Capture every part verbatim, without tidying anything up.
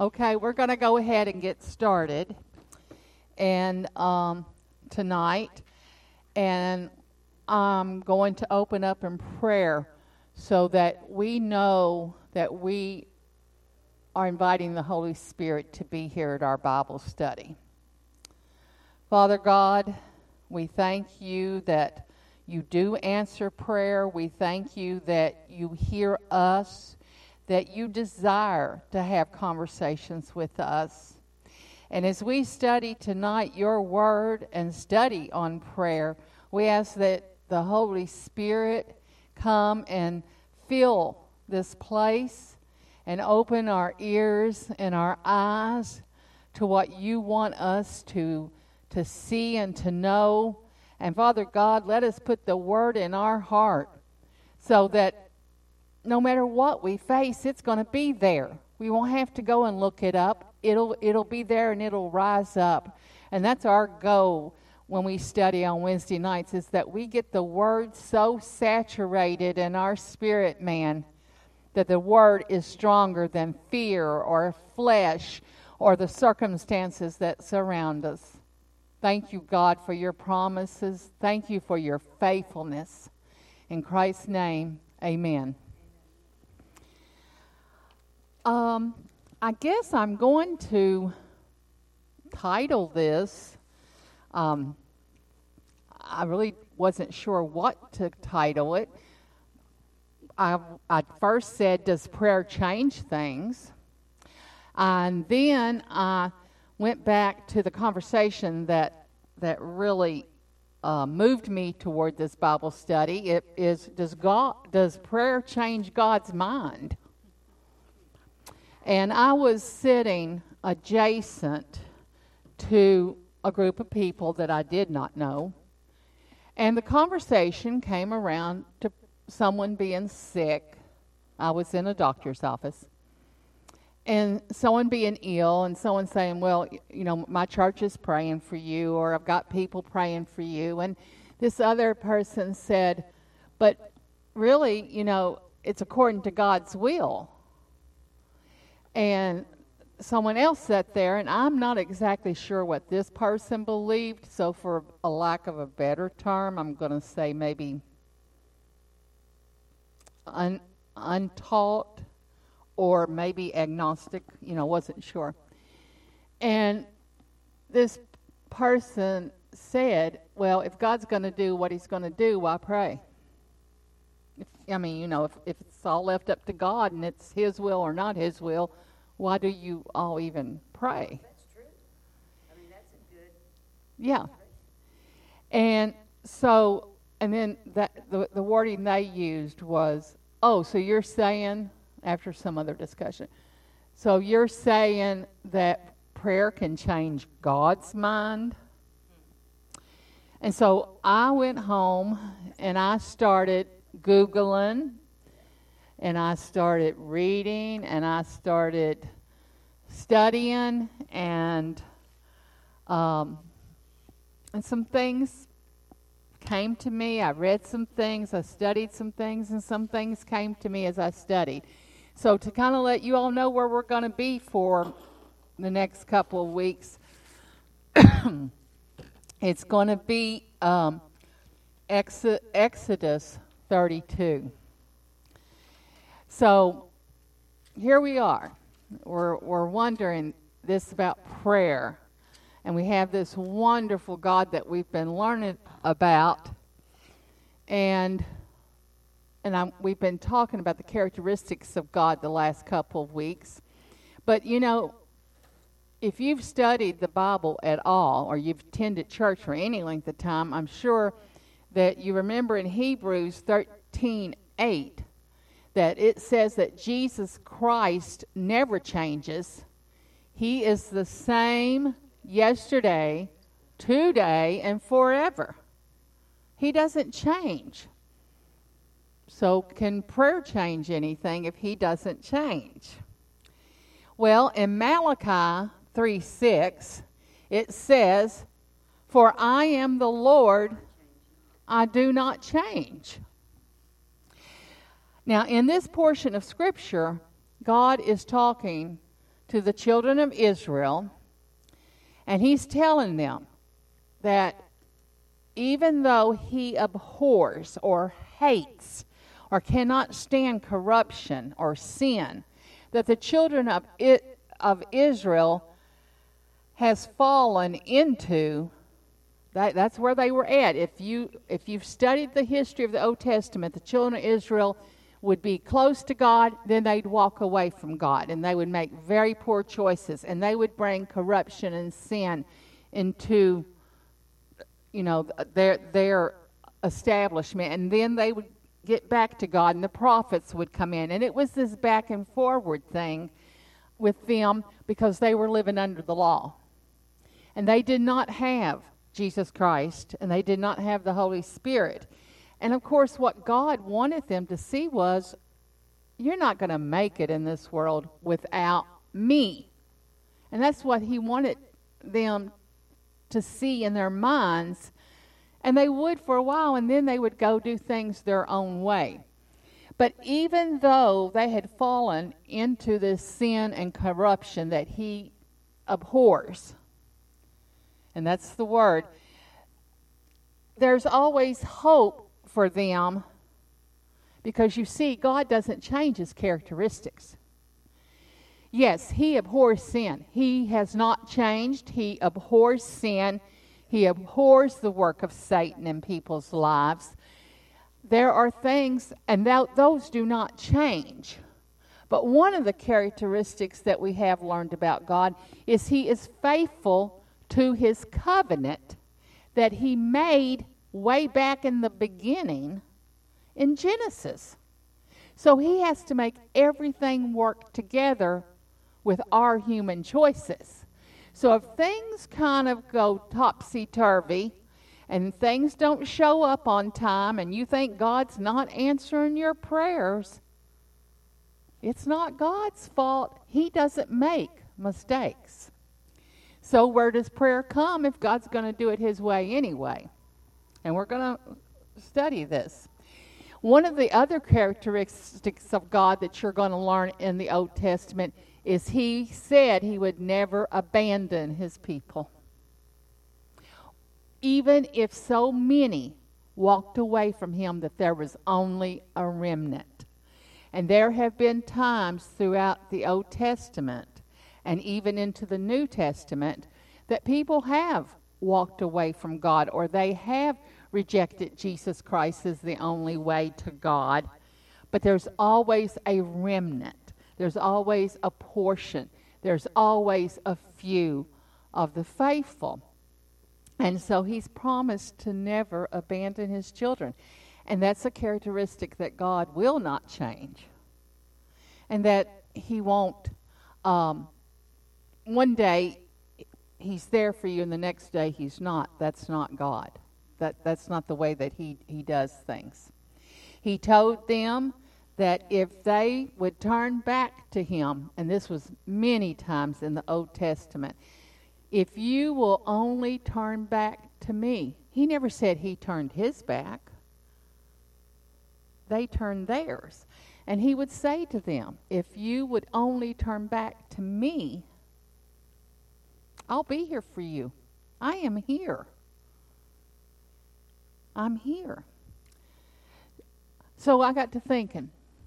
Okay, we're going to go ahead and get started and um, tonight, and I'm going to open up in prayer so that we know that we are inviting the Holy Spirit to be here at our Bible study. Father God, we thank you that you do answer prayer. We thank you that you hear us, that you desire to have conversations with us. And as we study tonight your word and study on prayer, we ask that the Holy Spirit come and fill this place and open our ears and our eyes to what you want us to, to see and to know. And Father God, let us put the word in our heart so that no matter what we face, it's going to be there. We won't have to go and look it up. It'll it'll be there and it'll rise up. And that's our goal when we study on Wednesday nights, is that we get the word so saturated in our spirit, man, that the word is stronger than fear or flesh or the circumstances that surround us. Thank you, God, for your promises. Thank you for your faithfulness. In Christ's name, amen. Um, I guess I'm going to title this. Um, I really wasn't sure what to title it. I, I first said, does prayer change things? And then I went back to the conversation that that really uh, moved me toward this Bible study. It is, does God, does prayer change God's mind? And I was sitting adjacent to a group of people that I did not know. And the conversation came around to someone being sick. I was in a doctor's office. And someone being ill and someone saying, well, you know, my church is praying for you, or I've got people praying for you. And this other person said, but really, you know, it's according to God's will. And someone else sat there, and I'm not exactly sure what this person believed, so for a lack of a better term, I'm going to say maybe un, untaught or maybe agnostic, you know, wasn't sure. And this person said, well, if God's going to do what he's going to do, why pray? If, I mean, you know, if, if it's all left up to God and it's his will or not his will, why do you all even pray? That's true. I mean, that's a good... Yeah. And so, and then that the, the wording they used was, oh, so you're saying, after some other discussion, so you're saying that prayer can change God's mind? And so I went home and I started Googling, and I started reading, and I started studying, and um, and some things came to me. I read some things, I studied some things, and some things came to me as I studied. So to kind of let you all know where we're going to be for the next couple of weeks, it's going to be um, Exod- Exodus thirty-two. So here we are. We're, we're wondering this about prayer. And we have this wonderful God that we've been learning about. And and I'm, we've been talking about the characteristics of God the last couple of weeks. But, you know, if you've studied the Bible at all, or you've attended church for any length of time, I'm sure that you remember in Hebrews thirteen eight, that it says that Jesus Christ never changes. He is the same yesterday, today, and forever. He doesn't change. So can prayer change anything if he doesn't change? Well, in Malachi three six, it says, for I am the Lord, I do not change. Now, in this portion of Scripture, God is talking to the children of Israel, and he's telling them that even though he abhors or hates or cannot stand corruption or sin, that the children of it, of Israel has fallen into, that, that's where they were at. If you if you've studied the history of the Old Testament, the children of Israel would be close to God, then they'd walk away from God, and they would make very poor choices, and they would bring corruption and sin into, you know, their their establishment, and then they would get back to God, and the prophets would come in, and it was this back and forward thing with them because they were living under the law, and they did not have Jesus Christ, and they did not have the Holy Spirit. And of course, what God wanted them to see was, you're not going to make it in this world without me. And that's what he wanted them to see in their minds. And they would for a while, and then they would go do things their own way. But even though they had fallen into this sin and corruption that he abhors, and that's the word, there's always hope for them, because you see, God doesn't change his characteristics. Yes, he abhors sin. He has not changed. He abhors sin. He abhors the work of Satan in people's lives. There are things, and th- those do not change. But one of the characteristics that we have learned about God is he is faithful to his covenant that he made way back in the beginning in Genesis. So he has to make everything work together with our human choices. So if things kind of go topsy-turvy and things don't show up on time and you think God's not answering your prayers, it's not God's fault. He doesn't make mistakes. So where does prayer come if God's going to do it his way anyway? And we're going to study this. One of the other characteristics of God that you're going to learn in the Old Testament is he said he would never abandon his people. Even if so many walked away from him, that there was only a remnant. And there have been times throughout the Old Testament and even into the New Testament that people have walked away from God, or they have rejected Jesus Christ as the only way to God. But there's always a remnant. There's always a portion. There's always a few of the faithful. And so he's promised to never abandon his children. And that's a characteristic that God will not change. And that he won't, um, one day he's there for you and the next day he's not. That's not God. That, that's not the way that he, he does things. He told them that if they would turn back to him, and this was many times in the Old Testament, if you will only turn back to me. He never said he turned his back. They turned theirs. And he would say to them, if you would only turn back to me, I'll be here for you. I am here. I'm here. So I got to thinking,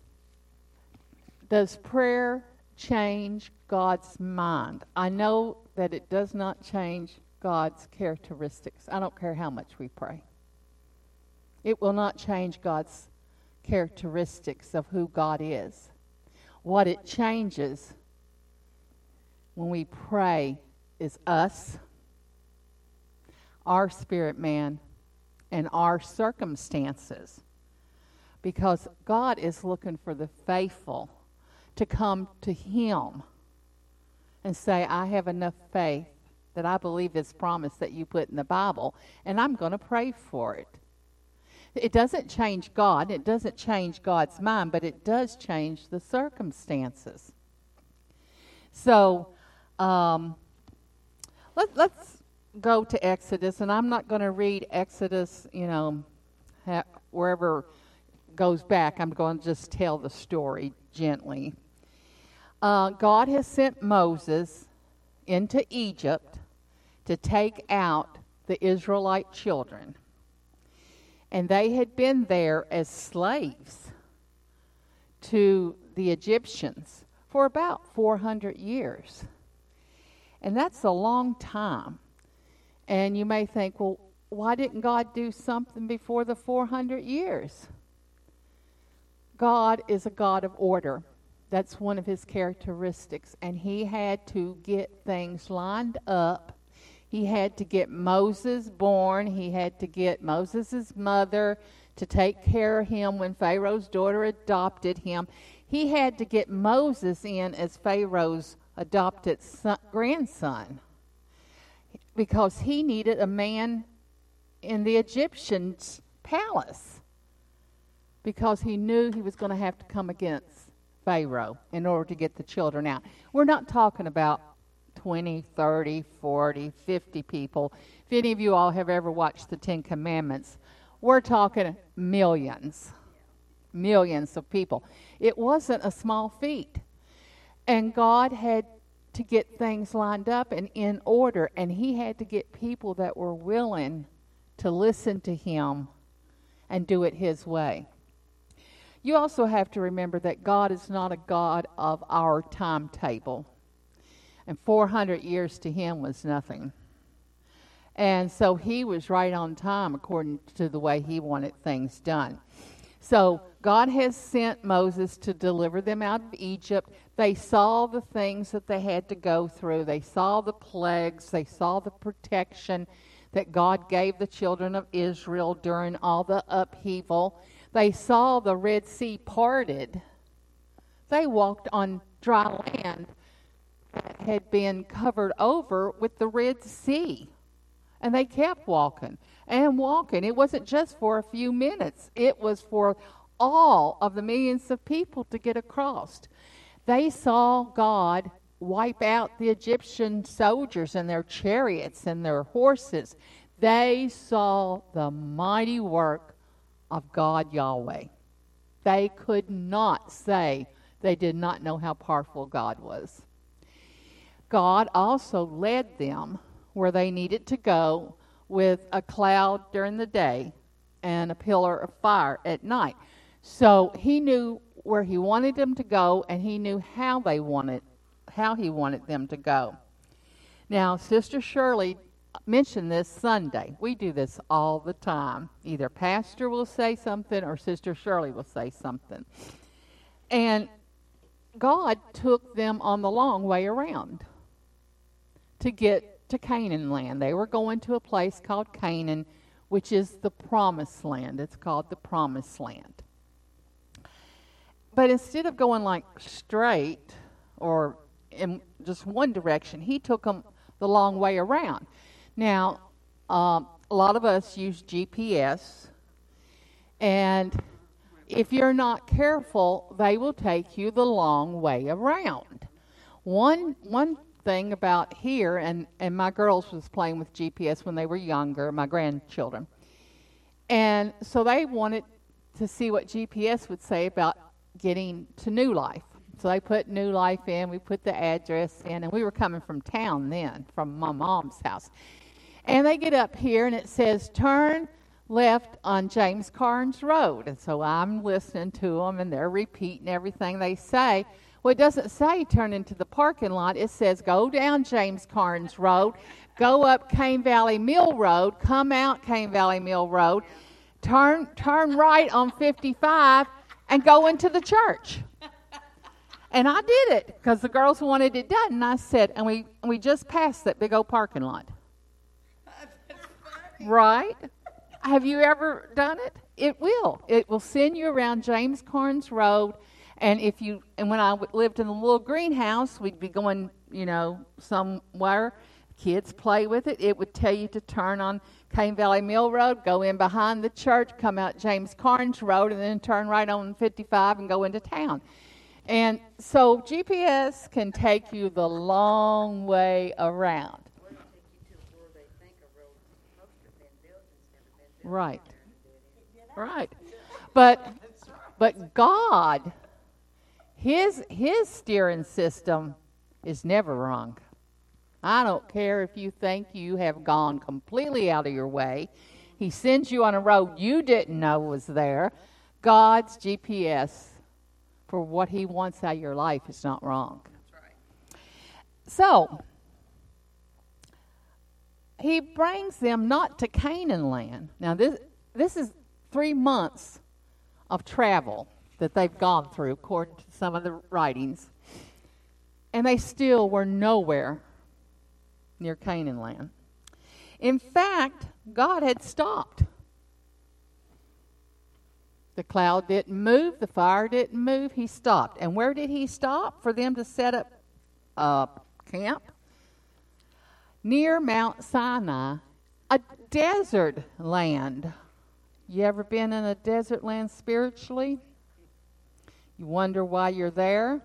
does prayer change God's mind? I know that it does not change God's characteristics. I don't care how much we pray. It will not change God's characteristics of who God is. What it changes when we pray is us, our spirit man, and our circumstances. Because God is looking for the faithful to come to him and say, I have enough faith that I believe this promise that you put in the Bible, and I'm going to pray for it. It doesn't change God. It doesn't change God's mind, but it does change the circumstances. So, um, let, let's go to Exodus, and I'm not going to read Exodus, you know, ha- wherever goes back. I'm going to just tell the story gently. Uh, God has sent Moses into Egypt to take out the Israelite children. And they had been there as slaves to the Egyptians for about four hundred years. And that's a long time. And you may think, well, why didn't God do something before the four hundred years? God is a God of order. That's one of his characteristics. And he had to get things lined up. He had to get Moses born. He had to get Moses' mother to take care of him when Pharaoh's daughter adopted him. He had to get Moses in as Pharaoh's adopted son, grandson, because he needed a man in the Egyptian's palace, because he knew he was going to have to come against Pharaoh in order to get the children out. We're not talking about twenty, thirty, forty, fifty people. If any of you all have ever watched the Ten Commandments, we're talking millions, millions of people. It wasn't a small feat. And God had to get things lined up and in order, and he had to get people that were willing to listen to him and do it his way. You also have to remember that God is not a God of our timetable. And four hundred years to him was nothing. And so he was right on time according to the way he wanted things done. So God has sent Moses to deliver them out of Egypt. They saw the things that they had to go through. They saw the plagues. They saw the protection that God gave the children of Israel during all the upheaval. They saw the Red Sea parted. They walked on dry land that had been covered over with the Red Sea. And they kept walking and walking. It wasn't just for a few minutes. It was for all of the millions of people to get across. They saw God wipe out the Egyptian soldiers and their chariots and their horses. They saw the mighty work of God Yahweh. They could not say they did not know how powerful God was. God also led them where they needed to go with a cloud during the day and a pillar of fire at night. So he knew where he wanted them to go, and he knew how they wanted, how he wanted them to go. Now, Sister Shirley mentioned this Sunday. We do this all the time. Either Pastor will say something or Sister Shirley will say something. And God took them on the long way around to get to Canaan land. They were going to a place called Canaan, which is the promised land. It's called the promised land. But instead of going like straight or in just one direction, he took them the long way around. Now, um, a lot of us use G P S, and if you're not careful, they will take you the long way around. One one thing about here, and, and my girls was playing with G P S when they were younger, my grandchildren. And so they wanted to see what G P S would say about getting to New Life. So they put New Life in, we put the address in, and we were coming from town then, from my mom's house. And they get up here, and it says, turn left on James Carnes Road. And so I'm listening to them, and they're repeating everything they say. Well, it doesn't say turn into the parking lot. It says go down James Carnes Road, go up Cane Valley Mill Road, come out Cane Valley Mill Road, turn turn right on fifty-five, and go into the church. And I did it because the girls wanted it done. And I said, and we we just passed that big old parking lot. Right? Have you ever done it? It will. It will send you around James Carnes Road. And if you, and when I w- lived in the little greenhouse, we'd be going, you know, somewhere. Kids play with it. It would tell you to turn on Cane Valley Mill Road, go in behind the church, come out James Carnes Road, and then turn right on fifty-five and go into town. And so G P S can take you the long way around. Right. Right. But but God, His his steering system is never wrong. I don't care if you think you have gone completely out of your way. He sends you on a road you didn't know was there. God's G P S for what he wants out of your life is not wrong. That's right. So, he brings them not to Canaan land. Now, this this is three months of travel that they've gone through, according to some of the writings. And they still were nowhere near Canaan land. In fact, God had stopped. The cloud didn't move. The fire didn't move. He stopped. And where did he stop for them to set up a camp? Near Mount Sinai, a desert land. You ever been in a desert land spiritually? You wonder why you're there?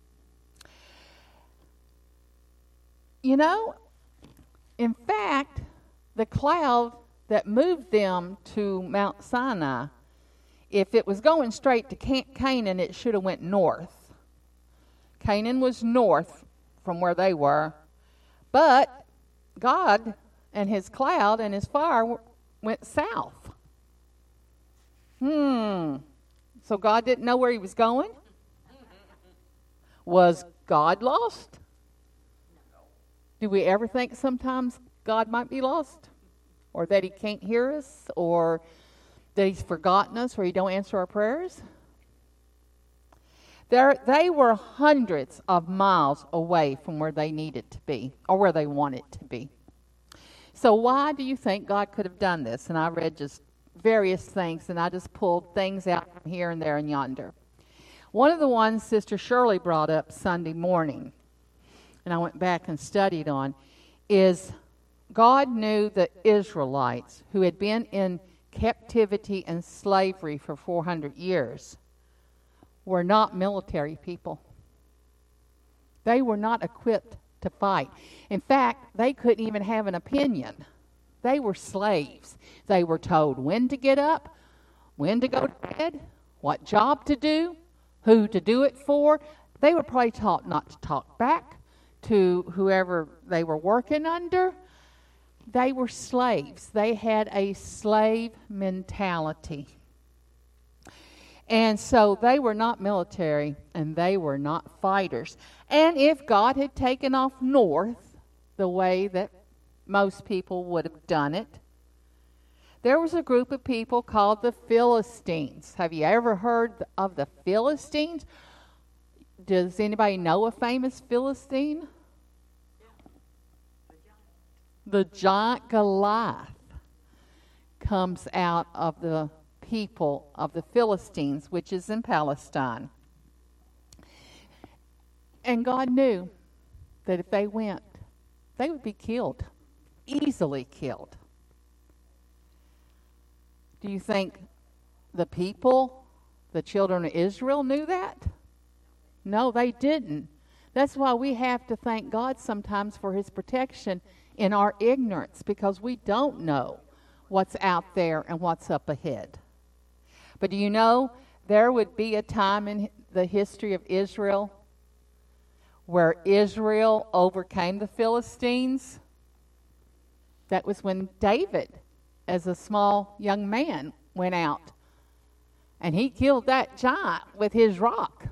You know, in fact, the cloud that moved them to Mount Sinai, if it was going straight to Canaan, it should have went north. Canaan was north from where they were, but God and his cloud and his fire went south. Hmm. So God didn't know where he was going? Was God lost? Do we ever think sometimes God might be lost? Or that he can't hear us? Or that he's forgotten us, or he don't answer our prayers? There, they were hundreds of miles away from where they needed to be, or where they wanted to be. So why do you think God could have done this? And I read just various things, and I just pulled things out from here and there and yonder. One of the ones Sister Shirley brought up Sunday morning, and I went back and studied on, is God knew the Israelites, who had been in captivity and slavery for four hundred years, were not military people. They were not equipped to fight. In fact, they couldn't even have an opinion. They were slaves. They were told when to get up, when to go to bed, what job to do, who to do it for. They were probably taught not to talk back to whoever they were working under. They were slaves. They had a slave mentality. And so they were not military, and they were not fighters. And if God had taken off north the way that most people would have done it, there was a group of people called the Philistines. Have you ever heard of the Philistines? Does anybody know a famous Philistine? The giant Goliath comes out of the people of the Philistines, which is in Palestine. And God knew that if they went, they would be killed, easily killed. Do you think the people, the children of Israel, knew that? No, they didn't. That's why we have to thank God sometimes for his protection in our ignorance, because we don't know what's out there and what's up ahead. But do you know, there would be a time in the history of Israel where Israel overcame the Philistines. That was when David, as a small young man, went out. And he killed that giant with his rock.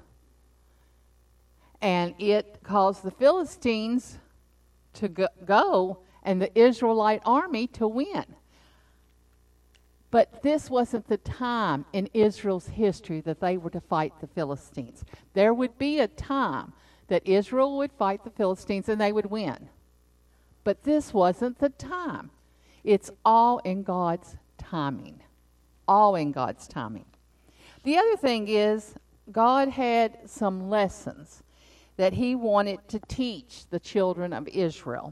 And it caused the Philistines to go and the Israelite army to win. But this wasn't the time in Israel's history that they were to fight the Philistines. There would be a time that Israel would fight the Philistines and they would win. But this wasn't the time. It's all in God's timing. All in God's timing. The other thing is, God had some lessons that he wanted to teach the children of Israel.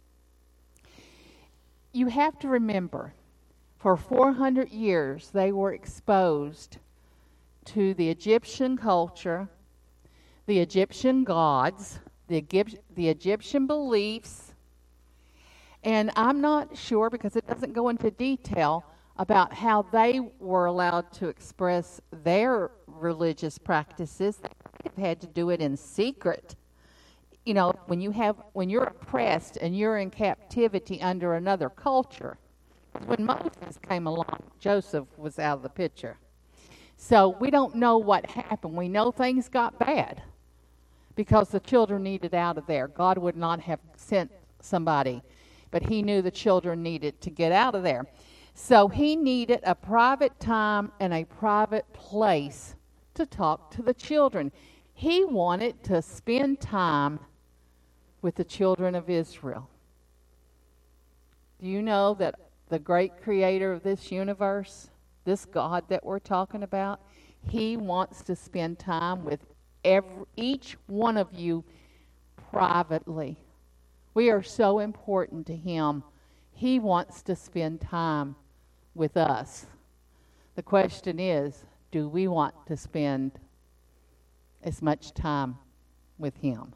You have to remember, for four hundred years they were exposed to the Egyptian culture, the Egyptian gods, the, Egypt, the Egyptian beliefs, and I'm not sure, because it doesn't go into detail, about how they were allowed to express their religious practices. They Joseph had to do it in secret. You know, when you have when you're oppressed and you're in captivity under another culture. When Moses came along, Joseph was out of the picture. So we don't know what happened. We know things got bad because the children needed out of there. God would not have sent somebody, but he knew the children needed to get out of there. So he needed a private time and a private place to talk to the children. He wanted to spend time with the children of Israel. Do you know that the great creator of this universe, this God that we're talking about, he wants to spend time with every, each one of you privately. We are so important to him. He wants to spend time with us. The question is, do we want to spend as much time with him?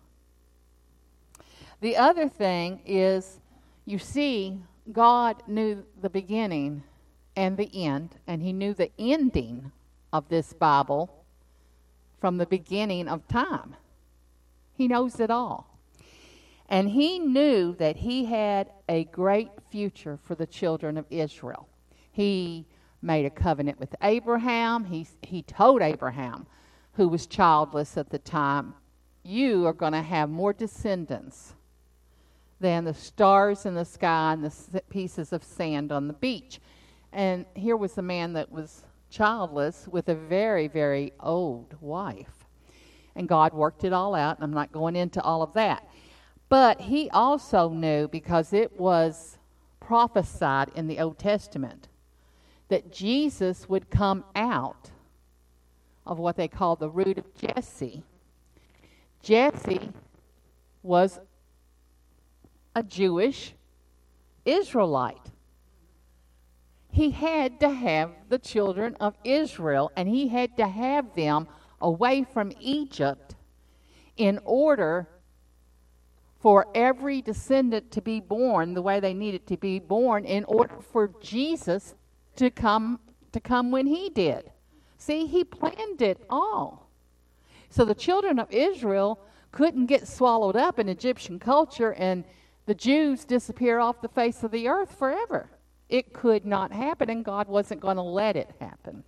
The other thing is, you see, God knew the beginning and the end, and he knew the ending of this Bible from the beginning of time. He knows it all. And he knew that he had a great future for the children of Israel. He made a covenant with Abraham. He, he told Abraham, who was childless at the time, you are going to have more descendants than the stars in the sky and the s- pieces of sand on the beach. And here was a man that was childless with a very, very old wife. And God worked it all out, and I'm not going into all of that. But he also knew, because it was prophesied in the Old Testament, that Jesus would come out of what they call the root of Jesse. Jesse was a Jewish Israelite. He had to have the children of Israel, and he had to have them away from Egypt in order for every descendant to be born the way they needed to be born, in order for Jesus to come to come when he did. See, he planned it all. So the children of Israel couldn't get swallowed up in Egyptian culture and the Jews disappear off the face of the earth forever. It could not happen, and God wasn't going to let it happen.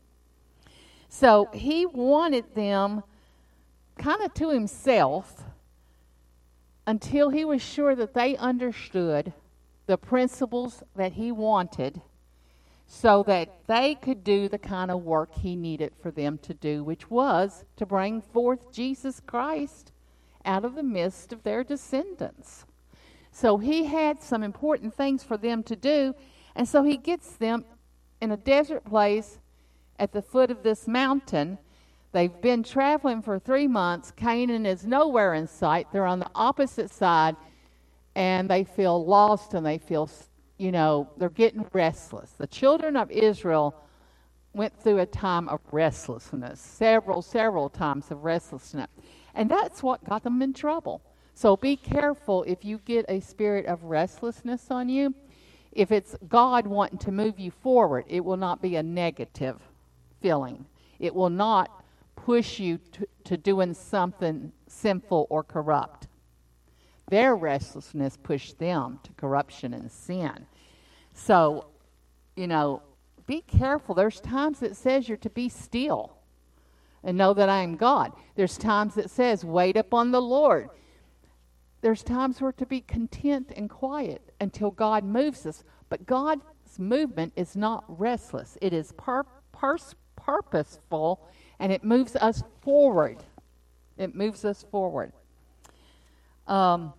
So he wanted them kind of to himself until he was sure that they understood the principles that he wanted, so that they could do the kind of work he needed for them to do, which was to bring forth Jesus Christ out of the midst of their descendants. So he had some important things for them to do, and so he gets them in a desert place at the foot of this mountain. They've been traveling for three months. Canaan is nowhere in sight. They're on the opposite side, and they feel lost, and they feel, you know, they're getting restless. The children of Israel went through a time of restlessness, several, several times of restlessness. And that's what got them in trouble. So be careful if you get a spirit of restlessness on you. If it's God wanting to move you forward, it will not be a negative feeling. It will not push you to, to doing something sinful or corrupt. Their restlessness pushed them to corruption and sin. So, you know, be careful. There's times it says you're to be still and know that I am God. There's times it says wait upon the Lord. There's times we're to be content and quiet until God moves us. But God's movement is not restless. It is pur- pur- purposeful, and it moves us forward. It moves us forward. Um,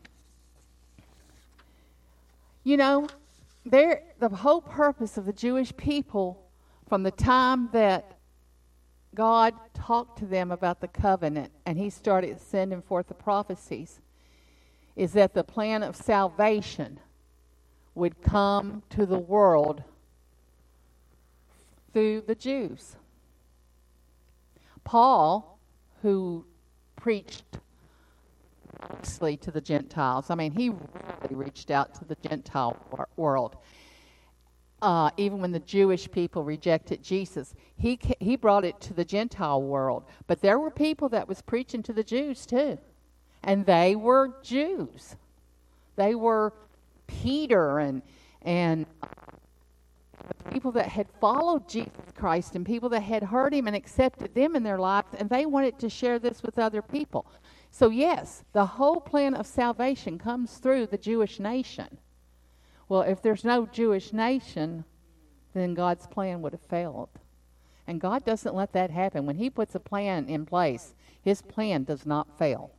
you know, there the whole purpose of the Jewish people from the time that God talked to them about the covenant and he started sending forth the prophecies is that the plan of salvation would come to the world through the Jews. Paul, who preached mostly to the Gentiles, I mean, he really reached out to the Gentile wor- world. uh, even when the Jewish people rejected Jesus, he ca- he brought it to the Gentile world. But there were people that was preaching to the Jews too, and they were Jews. They were Peter and and people that had followed Jesus Christ and people that had heard him and accepted them in their lives, and they wanted to share this with other people. So yes, the whole plan of salvation comes through the Jewish nation. Well, if there's no Jewish nation, then God's plan would have failed. And God doesn't let that happen. When he puts a plan in place, his plan does not fail.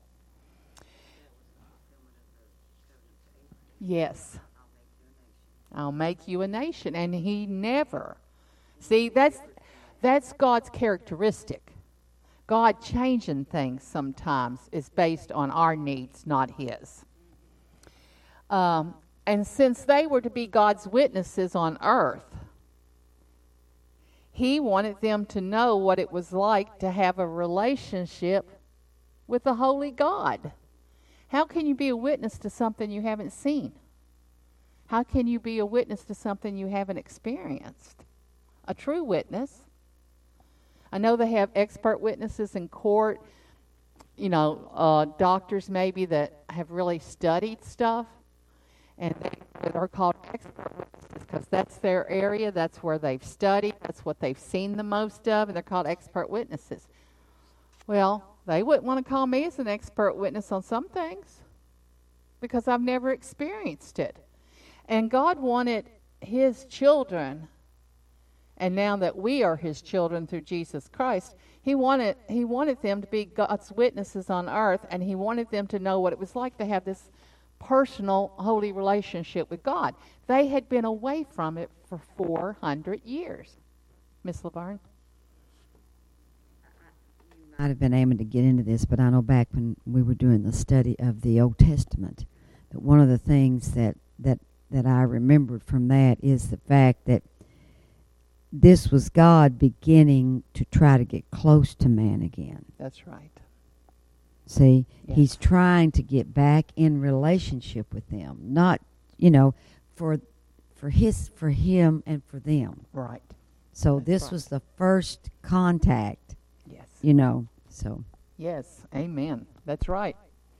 Yes. I'll make you a nation. And he never. See, that's that's God's characteristic. God changing things sometimes is based on our needs, not his. Um, and since they were to be God's witnesses on earth, he wanted them to know what it was like to have a relationship with the holy God. How can you be a witness to something you haven't seen? How can you be a witness to something you haven't experienced? A true witness. I know they have expert witnesses in court, you know, uh, doctors maybe that have really studied stuff, and they that are called expert witnesses because that's their area, that's where they've studied, that's what they've seen the most of, and they're called expert witnesses. Well, they wouldn't want to call me as an expert witness on some things because I've never experienced it. And God wanted his children, and now that we are his children through Jesus Christ, he wanted he wanted them to be God's witnesses on earth, and he wanted them to know what it was like to have this personal, holy relationship with God. They had been away from it for four hundred years. Miss Laverne? Might have been able to get into this, but I know back when we were doing the study of the Old Testament, that one of the things that, that, that I remembered from that is the fact that this was God beginning to try to get close to man again. That's right. See, Yes. he's trying to get back in relationship with them, not, you know, for for his for him and for them. Right. So That's this right. was the first contact, Yes. you know. So Yes. Amen. That's right.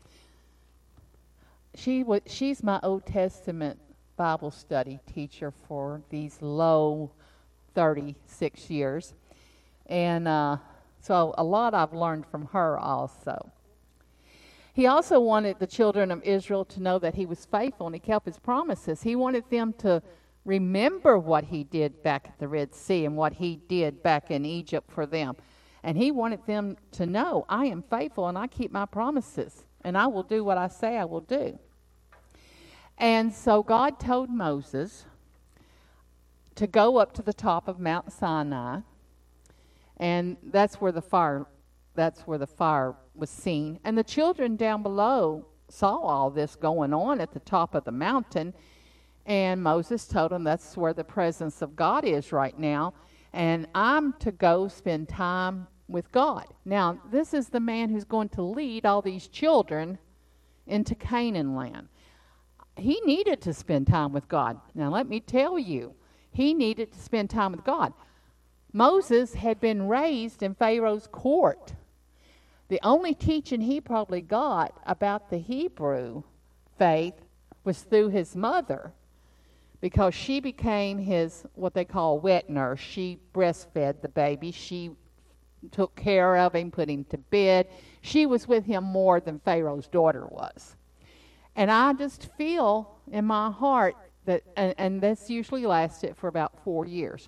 She was. She's my Old Testament Bible study teacher for these low thirty-six years, and uh, so a lot I've learned from her also. He also wanted the children of Israel to know that he was faithful and he kept his promises. He wanted them to remember what he did back at the Red Sea and what he did back in Egypt for them. And he wanted them to know, I am faithful and I keep my promises and I will do what I say I will do. And so God told Moses to go up to the top of Mount Sinai, and that's where the fire that's where the fire was seen. And the children down below saw all this going on at the top of the mountain, and Moses told them that's where the presence of God is right now, and I'm to go spend time with God. Now, this is the man who's going to lead all these children into Canaan land. He needed to spend time with God. Now, let me tell you, he needed to spend time with God. Moses had been raised in Pharaoh's court. The only teaching he probably got about the Hebrew faith was through his mother, because she became his, what they call, wet nurse. She breastfed the baby. She took care of him, put him to bed. She was with him more than Pharaoh's daughter was. And I just feel in my heart that, and, and this usually lasted for about four years.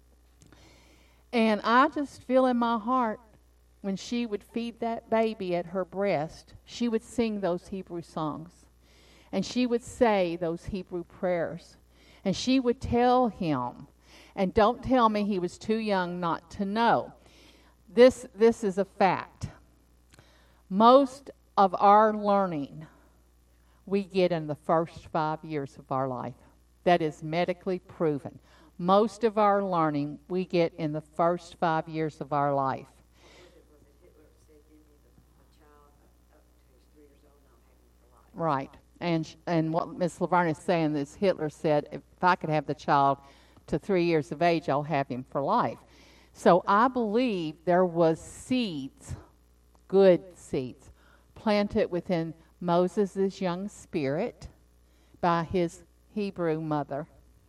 And I just feel in my heart when she would feed that baby at her breast, she would sing those Hebrew songs. And she would say those Hebrew prayers. And she would tell him, and don't tell me he was too young not to know. This, this is a fact. Most of our learning we get in the first five years of our life. That is medically proven. Most of our learning we get in the first five years of our life. Right. And and what Miss Laverne is saying is Hitler said, if I could have the child to three years of age, I'll have him for life. So I believe there was seeds, good seeds, planted within Moses' young spirit by his Hebrew mother.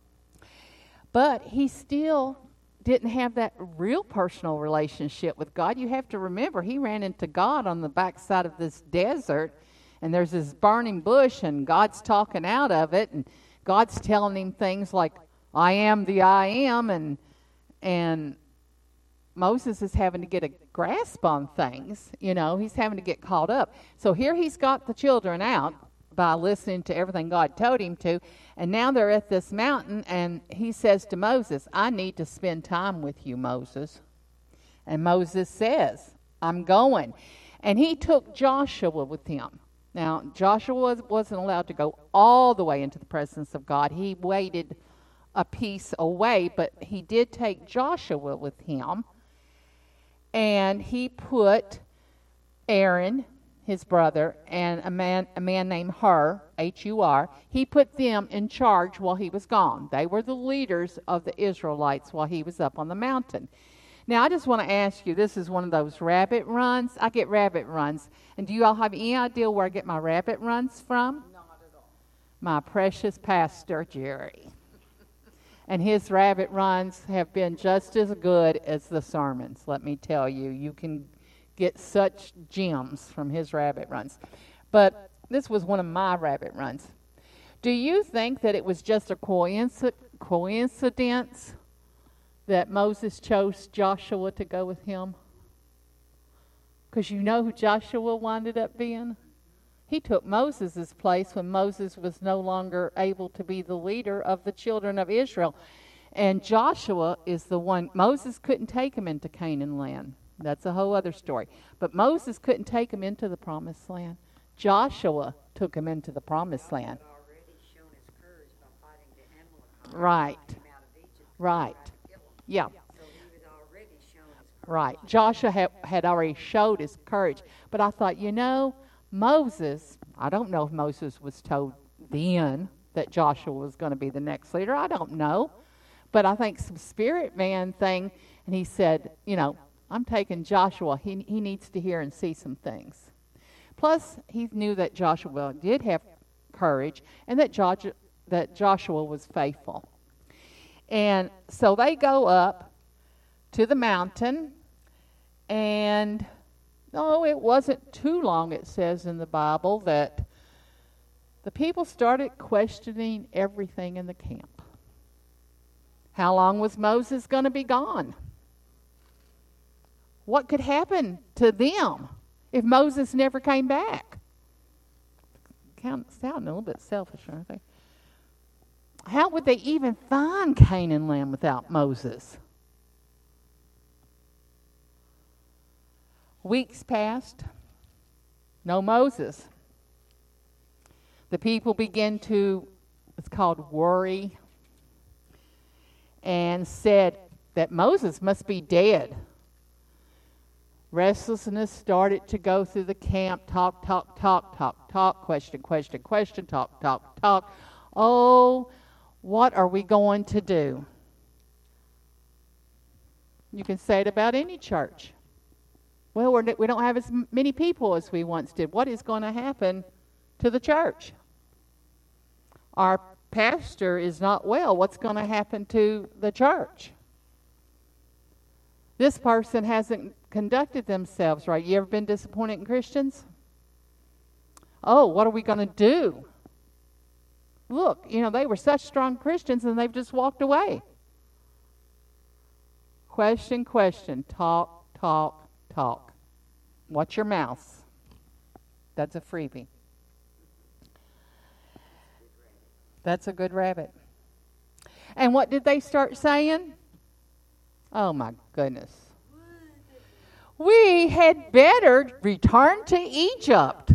But he still didn't have that real personal relationship with God. You have to remember, he ran into God on the backside of this desert, and there's this burning bush, and God's talking out of it, and God's telling him things like, I am the I am, and and Moses is having to get a grasp on things. You know, he's having to get caught up. So here he's got the children out by listening to everything God told him to, and now they're at this mountain, and he says to Moses, I need to spend time with you, Moses. And Moses says, I'm going. And he took Joshua with him. Now, Joshua was, wasn't allowed to go all the way into the presence of God. He waited a piece away, but he did take Joshua with him. And he put Aaron, his brother, and a man a man named Hur, H U R, he put them in charge while he was gone. They were the leaders of the Israelites while he was up on the mountain. Now, I just want to ask you, this is one of those rabbit runs. I get rabbit runs. And do you all have any idea where I get my rabbit runs from? Not at all. My precious pastor, Jerry. And his rabbit runs have been just as good as the sermons, let me tell you. You can get such gems from his rabbit runs. But this was one of my rabbit runs. Do you think that it was just a coinci- coincidence that Moses chose Joshua to go with him? Because you know who Joshua wound up being? He took Moses' place when Moses was no longer able to be the leader of the children of Israel. And Joshua is the one, Moses couldn't take him into Canaan land. That's a whole other story. But Moses couldn't take him into the promised land. Joshua took him into the promised land. God had already shown his courage by fighting the Amalekites, Right. fighting him out of Egypt, Right. trying to kill him. Yeah. So he was already shown his courage. Right. Joshua had, had already showed his courage. But I thought, you know, Moses, I don't know if Moses was told then that Joshua was going to be the next leader. I don't know. But I think some spirit man thing, and he said, you know, I'm taking Joshua. He, he needs to hear and see some things. Plus, he knew that Joshua did have courage and that, Joshua, that Joshua was faithful. And so they go up to the mountain, and no, it wasn't too long, it says in the Bible, that the people started questioning everything in the camp. How long was Moses going to be gone? What could happen to them if Moses never came back? Kind of sounding a little bit selfish, aren't they? How would they even find Canaan land without Moses? Weeks passed. No Moses. The people begin to, it's called worry, and said that Moses must be dead. Restlessness started to go through the camp. Talk, talk, talk, talk, talk. Question, question, question. Talk, talk, talk. Oh, what are we going to do? You can say it about any church. Well, we're, we don't have as many people as we once did. What is going to happen to the church? Our pastor is not well. What's going to happen to the church? This person hasn't conducted themselves right. You ever been disappointed in Christians? Oh, what are we going to do? Look, you know, they were such strong Christians and they've just walked away. Question, question, talk, talk, talk. Watch your mouth. That's a freebie. That's a good rabbit. And what did they start saying? Oh my goodness. We had better return to Egypt.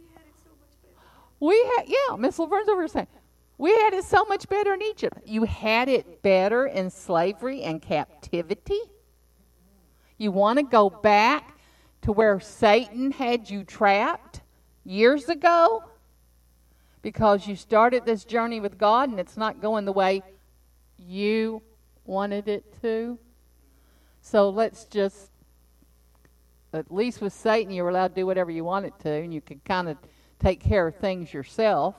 We had, yeah, Miss Laverne's over here saying, we had it so much better in Egypt. You had it better in slavery and captivity? You want to go back to where Satan had you trapped years ago? Because you started this journey with God and it's not going the way you wanted it to. So let's just, at least with Satan, you're allowed to do whatever you want it to, and you can kind of take care of things yourself.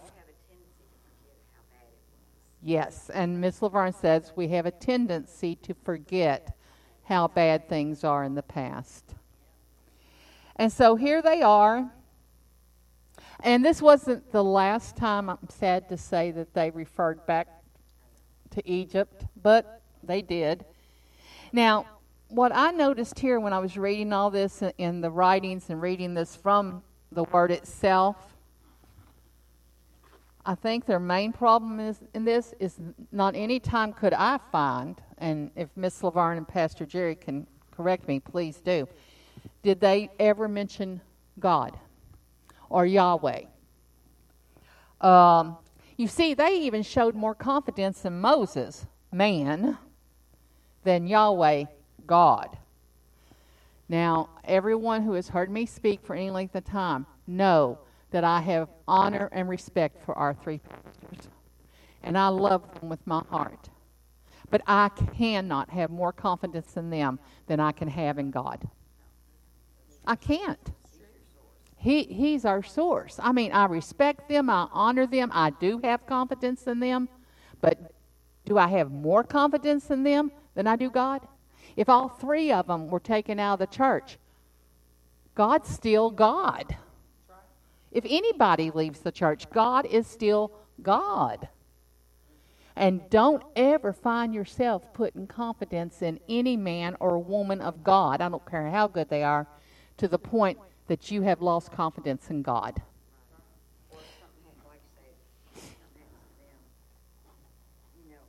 Yes, and Miss Laverne says we have a tendency to forget how bad things are in the past. And so here they are. And this wasn't the last time, I'm sad to say, that they referred back to Egypt, but they did. Now, what I noticed here when I was reading all this in the writings and reading this from the Word itself, I think their main problem is in this is not any time could I find, and if Miss Laverne and Pastor Jerry can correct me, please do, did they ever mention God or Yahweh? Um, you see, they even showed more confidence in Moses, man, than Yahweh, God. Now, everyone who has heard me speak for any length of time know that I have honor and respect for our three pastors, and I love them with my heart. But I cannot have more confidence in them than I can have in God. I can't. He, he's our source. I mean, I respect them. I honor them. I do have confidence in them. But do I have more confidence in them than I do God? If all three of them were taken out of the church, God's still God. If anybody leaves the church, God is still God. And don't ever find yourself putting confidence in any man or woman of God, I don't care how good they are, to the point that you have lost confidence in God. Or something happened, like you say, something happens to them, you know.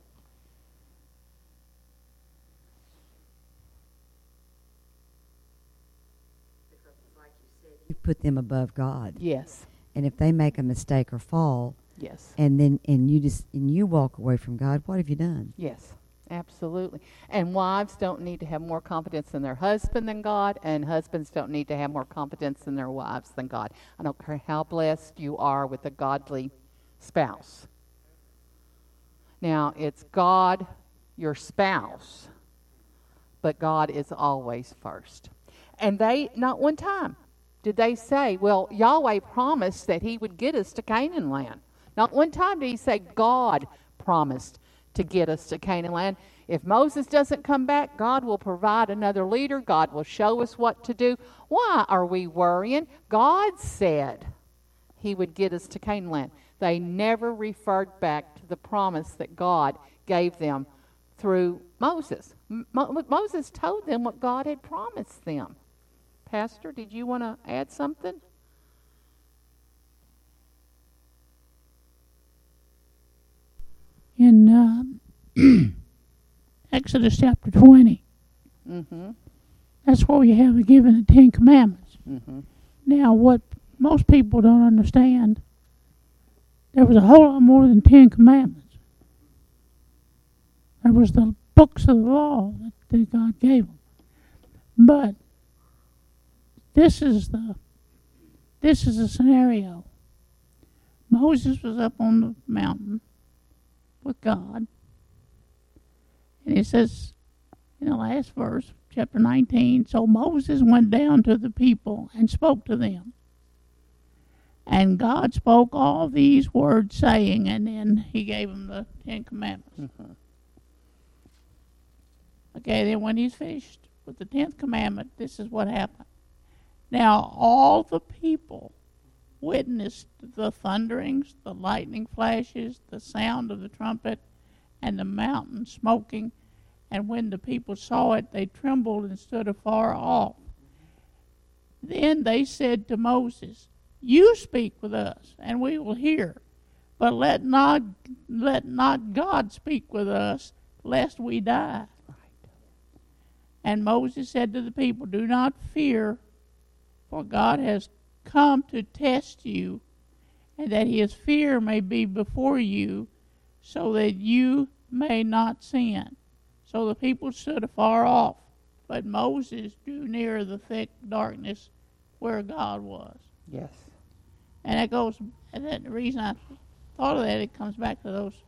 Because it's like you said, You put them above God. Yes. And if they make a mistake or fall, Yes. and then and you just and you walk away from God, what have you done? Yes. Absolutely. And wives don't need to have more confidence in their husband than God, and husbands don't need to have more confidence in their wives than God. I don't care how blessed you are with a godly spouse. Now, it's God, your spouse, but God is always first. And they, not one time, did they say, well, Yahweh promised that he would get us to Canaan land. Not one time did he say God promised to get us to Canaan land. If Moses doesn't come back, God will provide another leader. God will show us what to do. Why are we worrying? God said he would get us to Canaan land. They never referred back to the promise that God gave them through Moses. Mo- Moses told them what God had promised them. Pastor, did you want to add something? In uh, Exodus chapter twenty. Mm-hmm. That's where you have the giving the Ten Commandments. Mm-hmm. Now, what most people don't understand, there was a whole lot more than Ten Commandments. There was the books of the law that, that God gave them. But this is the this is a scenario. Moses was up on the mountain with God. And it says in the last verse, chapter nineteen, so Moses went down to the people and spoke to them. And God spoke all these words, saying, and then he gave them the Ten Commandments. Mm-hmm. Okay, then when he's finished with the tenth commandment, this is what happened. Now all the people witnessed the thunderings, the lightning flashes, the sound of the trumpet, and the mountain smoking. And when the people saw it, they trembled and stood afar off. Then they said to Moses, you speak with us, and we will hear. But let not let not God speak with us, lest we die. And Moses said to the people, do not fear, for God has come to test you, and that his fear may be before you, so that you may not sin. So the people stood afar off, but Moses drew near the thick darkness where God was. Yes. And that goes, and that the reason I thought of that, it comes back to those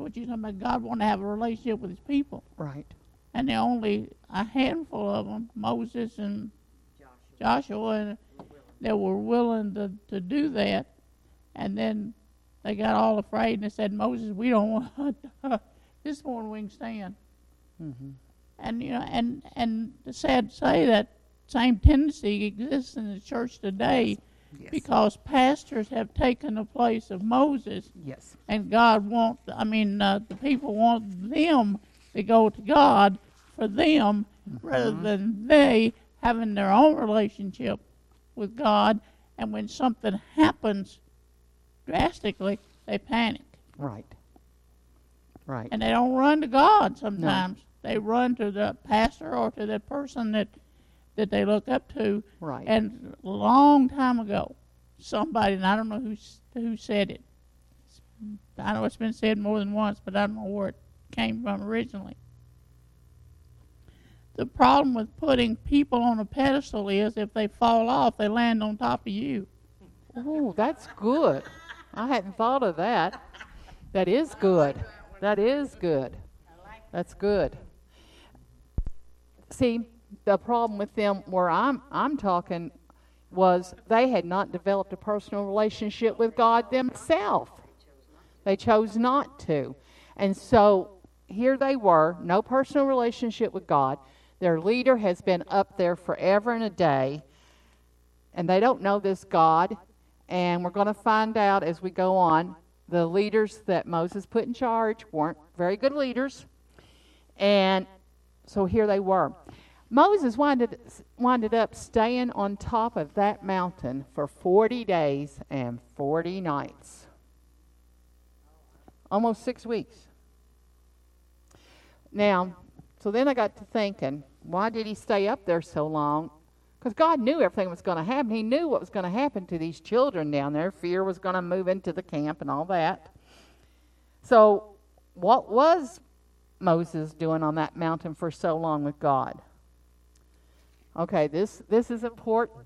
what you're talking about. God want to have a relationship with his people. Right. And there are only a handful of them, Moses and Joshua, and that were willing to, to do that. And then they got all afraid and they said, Moses, we don't want this morning we can stand. Mm-hmm. And, you know, and, and it's sad to say that same tendency exists in the church today. Yes. Because pastors have taken the place of Moses, Yes. and God want, I mean, uh, the people want them to go to God for them, mm-hmm. rather than they having their own relationship with God. And when something happens drastically, they panic. Right. Right. And they don't run to God sometimes. No. They run to the pastor or to the person that that they look up to. Right. And a long time ago, somebody, and I don't know who who said it. I know it's been said more than once, but I don't know where it came from originally. The problem with putting people on a pedestal is if they fall off, they land on top of you. Oh, that's good. I hadn't thought of that. That is good. That is good. That's good. See, the problem with them where I'm I'm talking was they had not developed a personal relationship with God themselves. They chose not to. And so here they were, no personal relationship with God. Their leader has been up there forever and a day, and they don't know this God. And we're going to find out as we go on, the leaders that Moses put in charge weren't very good leaders. And so here they were. Moses winded, winded up staying on top of that mountain for forty days and forty nights. Almost six weeks. Now, so then I got to thinking, why did he stay up there so long? Because God knew everything was going to happen. He knew what was going to happen to these children down there. Fear was going to move into the camp and all that. So what was Moses doing on that mountain for so long with God? Okay, this, this is important.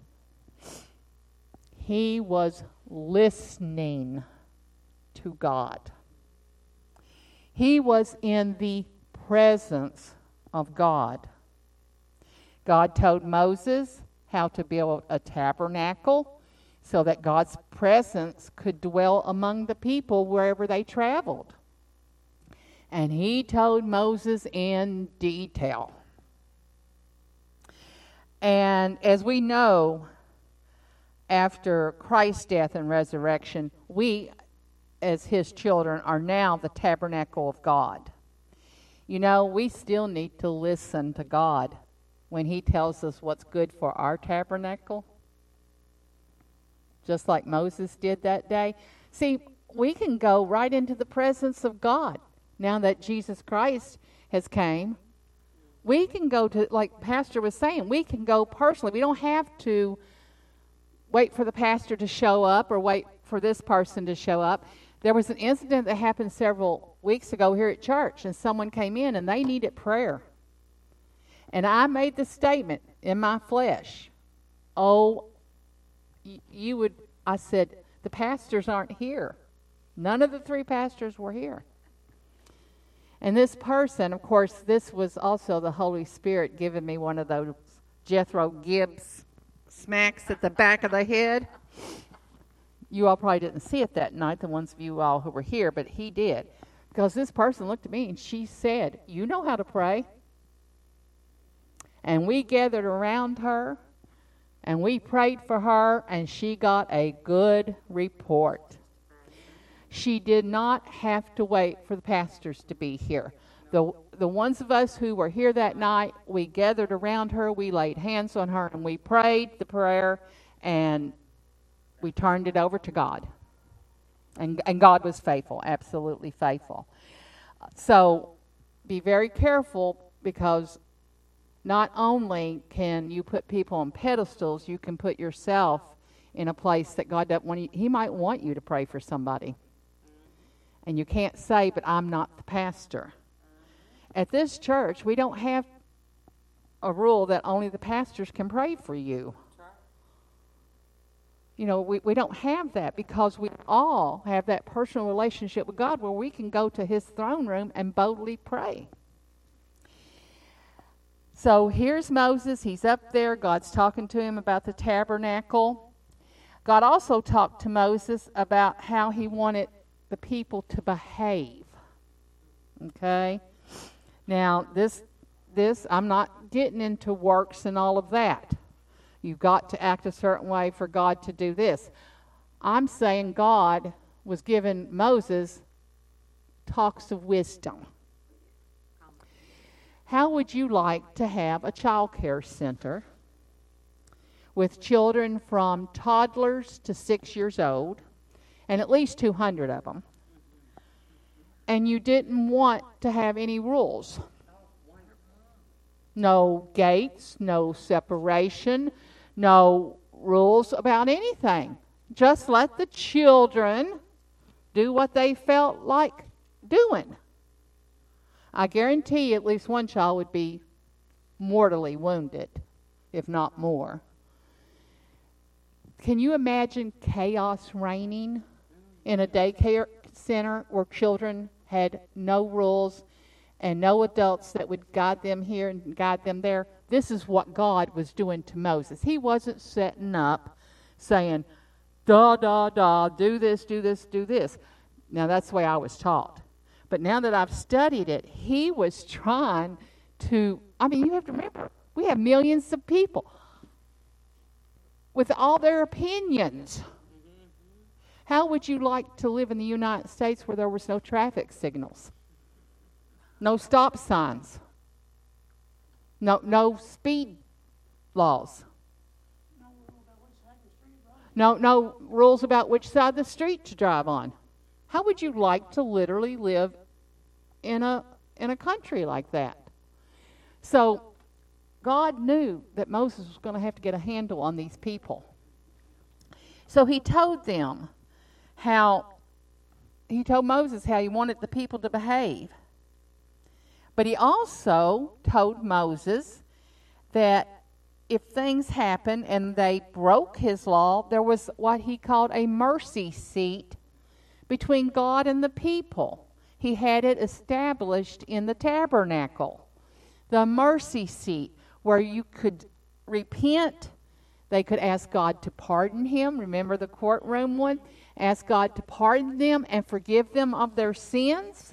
He was listening to God. He was in the presence of God. God told Moses how to build a tabernacle so that God's presence could dwell among the people wherever they traveled. And he told Moses in detail. And as we know, after Christ's death and resurrection, we, as his children, are now the tabernacle of God. You know, we still need to listen to God when he tells us what's good for our tabernacle, just like Moses did that day. See, we can go right into the presence of God now that Jesus Christ has came. We can go to, like Pastor was saying, we can go personally. We don't have to wait for the pastor to show up or wait for this person to show up. There was an incident that happened several weeks ago here at church, and someone came in and they needed prayer. And I made the statement in my flesh, oh, y- you would, I said, the pastors aren't here. None of the three pastors were here. And this person, of course, this was also the Holy Spirit giving me one of those Jethro Gibbs smacks at the back of the head. You all probably didn't see it that night, the ones of you all who were here, but he did. Because this person looked at me and she said, you know how to pray. And we gathered around her and we prayed for her and she got a good report. She did not have to wait for the pastors to be here. The the ones of us who were here that night, we gathered around her, we laid hands on her and we prayed the prayer and we turned it over to God. And, and God was faithful, absolutely faithful. So be very careful, because not only can you put people on pedestals, you can put yourself in a place that God doesn't want you. He might want you to pray for somebody. And you can't say, but I'm not the pastor. At this church, we don't have a rule that only the pastors can pray for you. You know, we, we don't have that because we all have that personal relationship with God where we can go to his throne room and boldly pray. So here's Moses. He's up there. God's talking to him about the tabernacle. God also talked to Moses about how he wanted the people to behave. Okay? Now, this, this I'm not getting into works and all of that. You've got to act a certain way for God to do this. I'm saying God was giving Moses talks of wisdom. How would you like to have a child care center with children from toddlers to six years old, and at least two hundred of them, and you didn't want to have any rules? No gates, no separation, no rules about anything. Just let the children do what they felt like doing. I guarantee at least one child would be mortally wounded, if not more. Can you imagine chaos reigning in a daycare center where children had no rules and no adults that would guide them here and guide them there? This is what God was doing to Moses. He wasn't setting up saying, da, da, da, do this, do this, do this. Now, that's the way I was taught. But now that I've studied it, he was trying to, I mean, you have to remember, we have millions of people with all their opinions. How would you like to live in the United States where there was no traffic signals? No stop signs? No, no speed laws? No, no rules about which side of the street to drive on? How would you like to literally live in a in a country like that? So God knew that Moses was going to have to get a handle on these people. So he told them how he told Moses how he wanted the people to behave. But he also told Moses that if things happened and they broke his law, there was what he called a mercy seat between God and the people. He had it established in the tabernacle. The mercy seat where you could repent. They could ask God to pardon him. Remember the courtroom one? Ask God to pardon them and forgive them of their sins.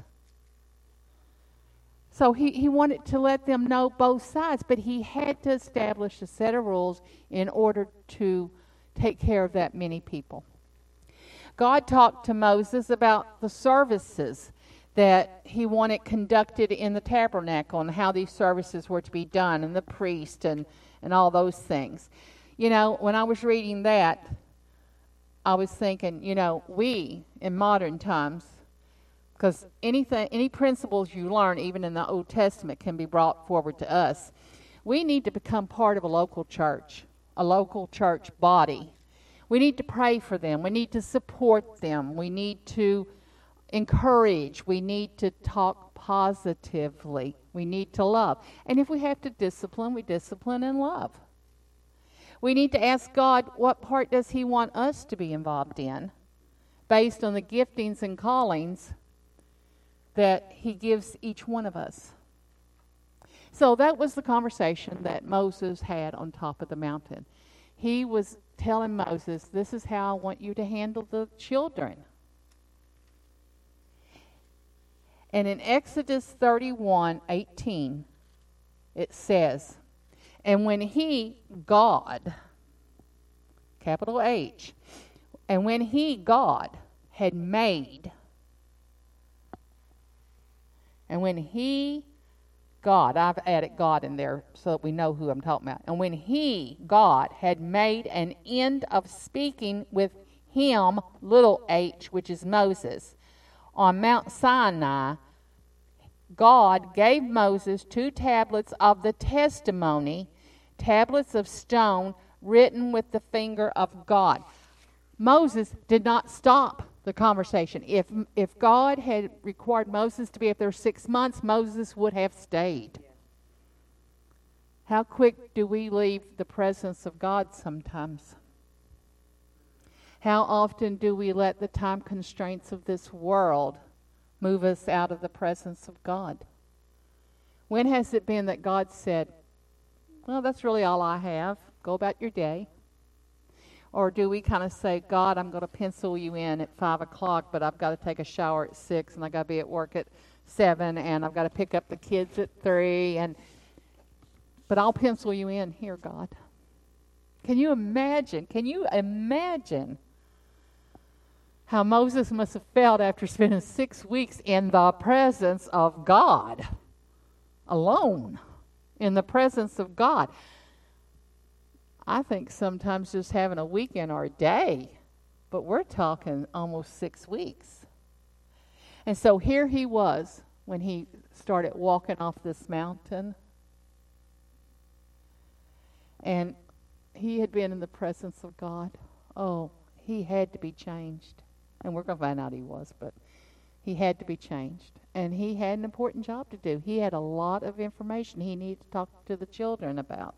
So he, he wanted to let them know both sides, but he had to establish a set of rules in order to take care of that many people. God talked to Moses about the services that he wanted conducted in the tabernacle and how these services were to be done, and the priest and, and all those things. You know, when I was reading that, I was thinking, you know, we in modern times, because anything, any principles you learn, even in the Old Testament, can be brought forward to us. We need to become part of a local church, a local church body. We need to pray for them. We need to support them. We need to encourage. We need to talk positively. We need to love. And if we have to discipline, we discipline and love. We need to ask God, what part does he want us to be involved in based on the giftings and callings that he gives each one of us. So that was the conversation that Moses had on top of the mountain. He was telling Moses, this is how I want you to handle the children. And in Exodus thirty-one eighteen, it says, and when he, God, capital H, and when he, God, had made, and when he, God, I've added God in there so that we know who I'm talking about. And when he, God, had made an end of speaking with him, little h, which is Moses, on Mount Sinai, God gave Moses two tablets of the testimony, tablets of stone written with the finger of God. Moses did not stop the conversation. If if God had required Moses to be up there six months, Moses would have stayed. How quick do we leave the presence of God sometimes? How often do we let the time constraints of this world move us out of the presence of God? When has it been that God said, well, that's really all I have. Go about your day. Or do we kind of say, God, I'm going to pencil you in at five o'clock, but I've got to take a shower at six, and I've got to be at work at seven, and I've got to pick up the kids at three, and but I'll pencil you in here, God. Can you imagine? Can you imagine how Moses must have felt after spending six weeks in the presence of God, alone, in the presence of God? I think sometimes just having a weekend or a day, but we're talking almost six weeks. And so here he was when he started walking off this mountain. And he had been in the presence of God. Oh, he had to be changed. And we're going to find out he was, but he had to be changed. And he had an important job to do. He had a lot of information he needed to talk to the children about.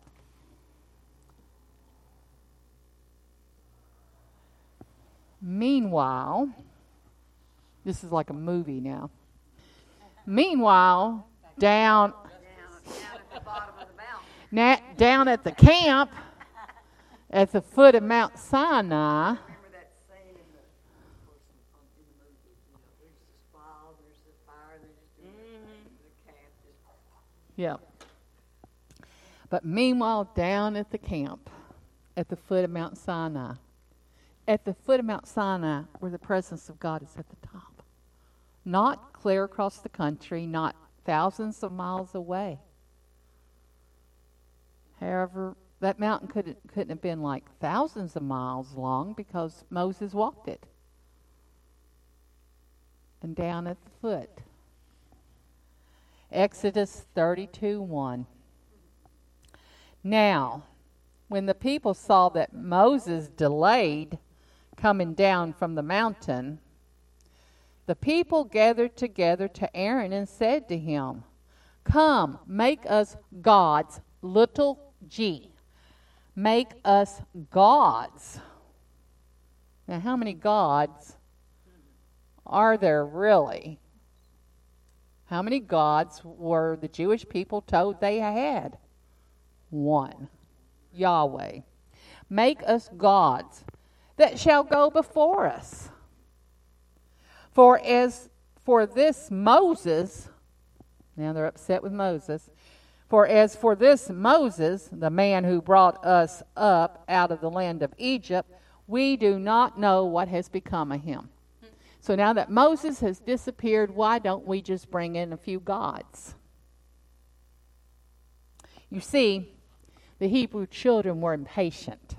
Meanwhile, this is like a movie now. Meanwhile, down, Down, down at the bottom of the mountain. na- down at the camp, at the foot of Mount Sinai, Remember that scene in the, of course, in the movie, you know, there's this fire, there's the fire, they're just doing the camp, just yeah. But meanwhile, down at the camp, at the foot of Mount Sinai, at the foot of Mount Sinai, where the presence of God is at the top. Not clear across the country, not thousands of miles away. However, that mountain couldn't, couldn't have been like thousands of miles long because Moses walked it. And down at the foot. Exodus thirty-two one. Now, when the people saw that Moses delayed coming down from the mountain, the people gathered together to Aaron and said to him, come, make us gods, little g. Make us gods. Now, how many gods are there really? How many gods were the Jewish people told they had? One. Yahweh. Make us gods that shall go before us. For as for this Moses, now they're upset with Moses, for as for this Moses, the man who brought us up out of the land of Egypt, we do not know what has become of him. So now that Moses has disappeared, why don't we just bring in a few gods? You see, the Hebrew children were impatient.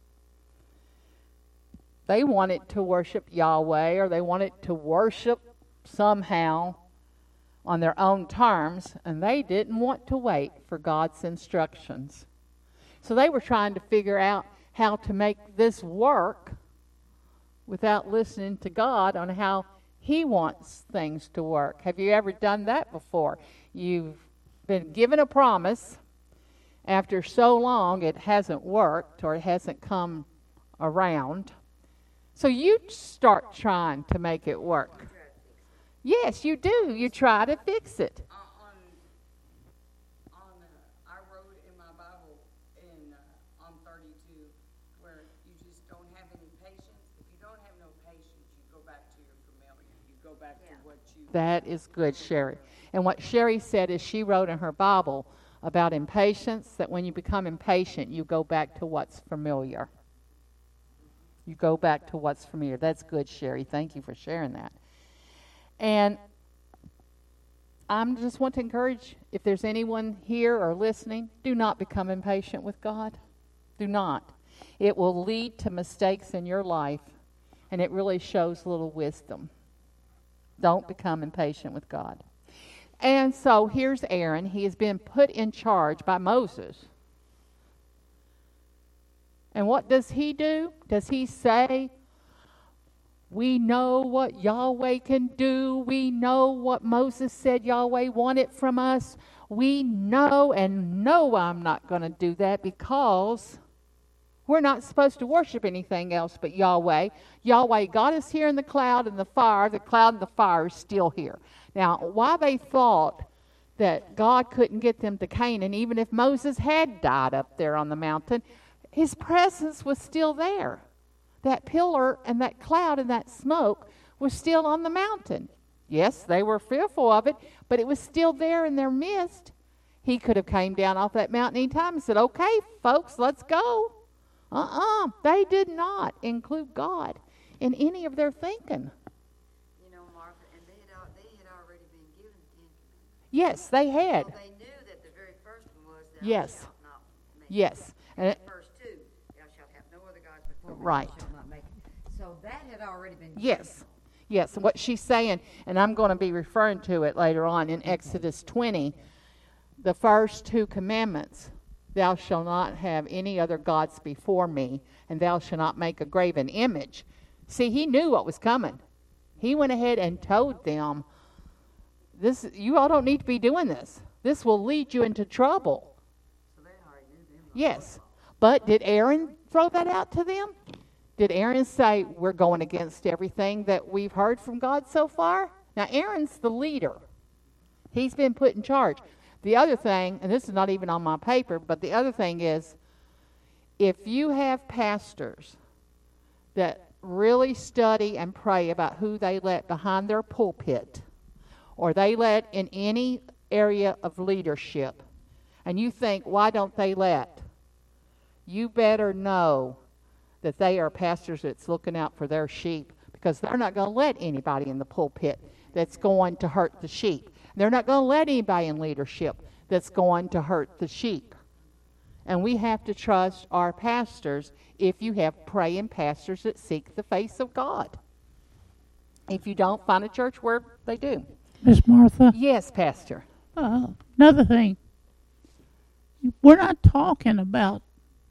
They wanted to worship Yahweh, or they wanted to worship somehow on their own terms, and they didn't want to wait for God's instructions. So they were trying to figure out how to make this work without listening to God on how He wants things to work. Have you ever done that before? You've been given a promise. After so long, it hasn't worked or it hasn't come around. So you start trying to make it work. Yes, you do. You try to fix it. Uh, on, on, uh, I wrote in my Bible in, uh, on thirty-two, where you just don't have any patience. If you don't have no patience, you go back to your familiar. You go back to what you... That is good, Sherry. And what Sherry said is she wrote in her Bible about impatience, that when you become impatient, you go back to what's familiar. You go back to what's familiar. That's good, Sherry. Thank you for sharing that. And I just want to encourage, if there's anyone here or listening, do not become impatient with God. Do not. It will lead to mistakes in your life, and it really shows little wisdom. Don't become impatient with God. And so here's Aaron. He has been put in charge by Moses. And what does he do? Does he say, we know what Yahweh can do. We know what Moses said Yahweh wanted from us. We know, and no, I'm not going to do that because We're not supposed to worship anything else but Yahweh. Yahweh got us here in the cloud and the fire. The cloud and the fire is still here. Now, why they thought that God couldn't get them to Canaan, even if Moses had died up there on the mountain, his presence was still there. That pillar and that cloud and that smoke was still on the mountain. Yes, they were fearful of it, but it was still there in their midst. He could have came down off that mountain any time and said, okay, folks, let's go. Uh-uh. They did not include God in any of their thinking. You know, Martha, and they had, al- they had already been given the Ten Commandments. Yes, they had. So they knew that the very first one was, thou Yes. shalt not make. Yes. And it, The first two, thou shalt have no other gods before me. Right. Thou shalt not make. So that had already been given. yes. Yes, what she's saying, and I'm going to be referring to it later on in Exodus twenty, the first two commandments, thou shalt not have any other gods before me, and thou shalt not make a graven image. See, he knew what was coming. He went ahead and told them, "This, you all don't need to be doing this. This will lead you into trouble." So they already knew them. Yes, but did Aaron throw that out to them? Did Aaron say, we're going against everything that we've heard from God so far? Now, Aaron's the leader. He's been put in charge. The other thing, and this is not even on my paper, but the other thing is, if you have pastors that really study and pray about who they let behind their pulpit, or they let in any area of leadership, and you think, why don't they let? You better know that they are pastors that's looking out for their sheep, because they're not going to let anybody in the pulpit that's going to hurt the sheep. They're not going to let anybody in leadership that's going to hurt the sheep. And we have to trust our pastors if you have praying pastors that seek the face of God. If you don't, find a church where they do. Miss Martha, Yes, Pastor. uh, another thing. We're not talking about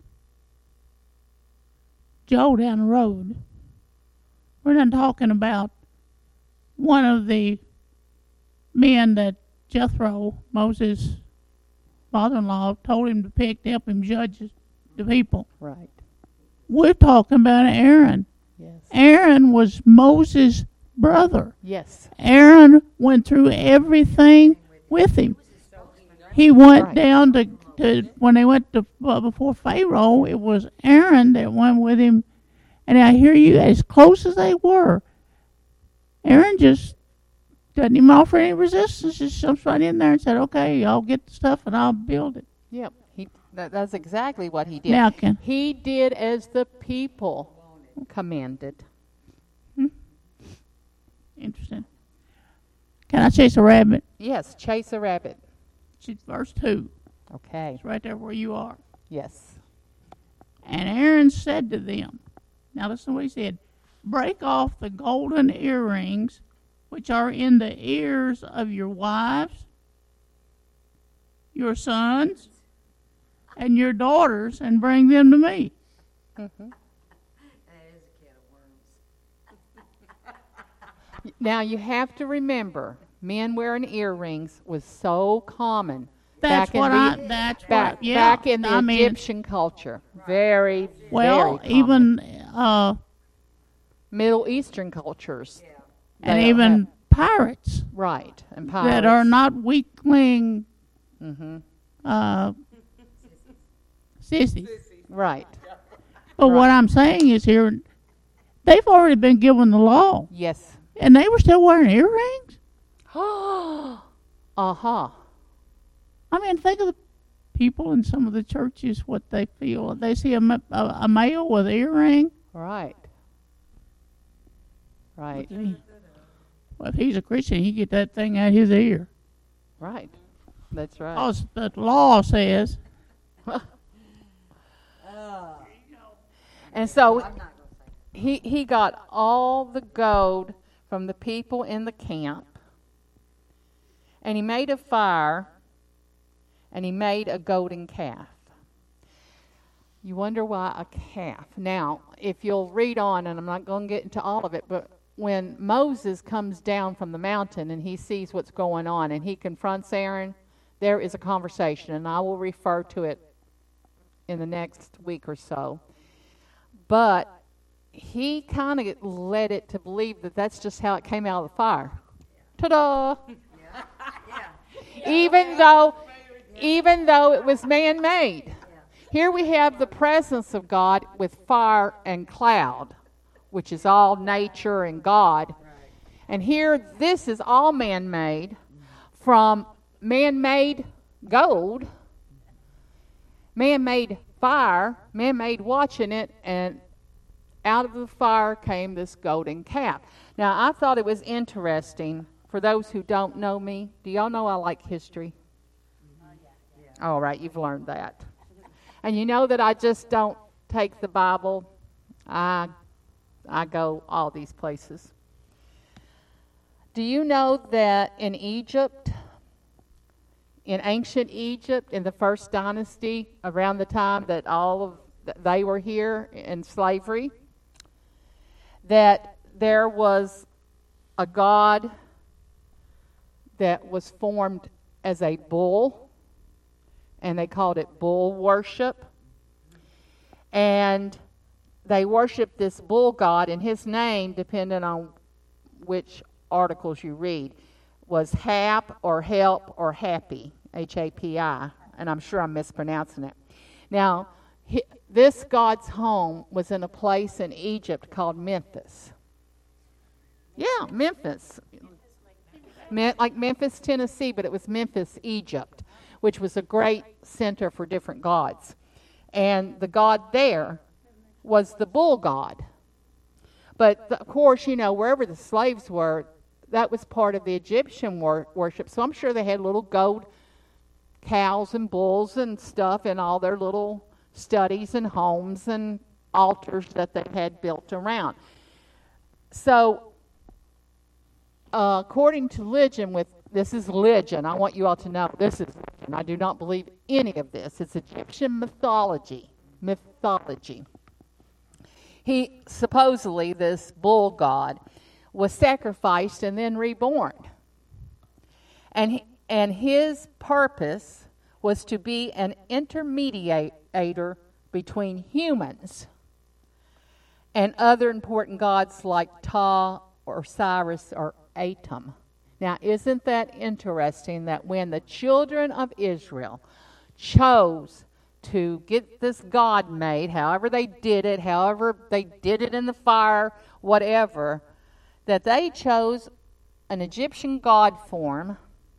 Joe down the road. We're not talking about one of the men that Jethro, Moses' father-in-law, told him to pick to help him judge the people. Right. We're talking about Aaron. Yes. Aaron was Moses' brother. Yes. Aaron went through everything with him. He went Right. down to, to when they went to uh, before Pharaoh. It was Aaron that went with him, and I hear you, as close as they were, Aaron just doesn't even offer any resistance. Just jumps right in there and said, "Okay, I'll get the stuff and I'll build it." Yep. He, that, that's exactly what he did. Now, can He did as the people commanded. interesting. Can I chase a rabbit? Yes, chase a rabbit. It's verse two. Okay. It's right there where you are. Yes. And Aaron said to them, now listen to what he said, break off the golden earrings which are in the ears of your wives, your sons, and your daughters, and bring them to me. Mm-hmm. That is a can of worms. Now you have to remember, men wearing earrings was so common. That's back in what the, I. That's back, what. Yeah. back in the I mean, Egyptian culture. Very, well, very common. even uh, Middle Eastern cultures. Yeah. and They even have- pirates right, and that are pirates. not weakling Mm-hmm. uh, sissies. Right. But Right. what I'm saying is here, they've already been given the law, Yes. and they were still wearing earrings. uh-huh. I mean, think of the people in some of the churches, what they feel. They see a, ma- a, a male with an earring. Right. Right. Well, if he's a Christian, he get that thing out his ear. Right. That's right. Because the law says, And so I'm not going to say he, he got all the gold from the people in the camp, and he made a fire, and he made a golden calf. You wonder why a calf. Now, if you'll read on, and I'm not going to get into all of it, but when Moses comes down from the mountain and he sees what's going on and he confronts Aaron, there is a conversation, and I will refer to it in the next week or so. But he kind of led it to believe that that's just how it came out of the fire. Ta-da! Even though, even though it was man-made. Here we have the presence of God with fire and cloud, which is all nature and God. And here, this is all man-made, from man-made gold, man-made fire, man-made watching it, and out of the fire came this golden calf. Now, I thought it was interesting. For those who don't know me, do y'all know I like history? All right, you've learned that. And you know that I just don't take the Bible. I, I go all these places. Do you know that in Egypt, in ancient Egypt, in the first dynasty, around the time that all of that they were here in slavery, that there was a god that was formed as a bull, and they called it bull worship. And they worshiped this bull god, and his name, depending on which articles you read, was Hap or Help or Happy, H A P I, and I'm sure I'm mispronouncing it. Now, he, this god's home was in a place in Egypt called Memphis. Yeah, Memphis. Me- like Memphis, Tennessee, but it was Memphis, Egypt, which was a great center for different gods. And the god there was the bull god. But, the, of course, you know, wherever the slaves were, that was part of the Egyptian wor- worship. So I'm sure they had little gold cows and bulls and stuff in all their little studies and homes and altars that they had built around. So, uh, according to legend, with this is legend, I want you all to know this is legend. I do not believe any of this. It's Egyptian mythology. Mythology. He supposedly, this bull god, was sacrificed and then reborn. And he, and his purpose was to be an intermediator between humans and other important gods like Ptah or Osiris or Atum. Now, isn't that interesting that when the children of Israel chose to get this god made, however they did it, however they did it in the fire, whatever, that they chose an Egyptian god form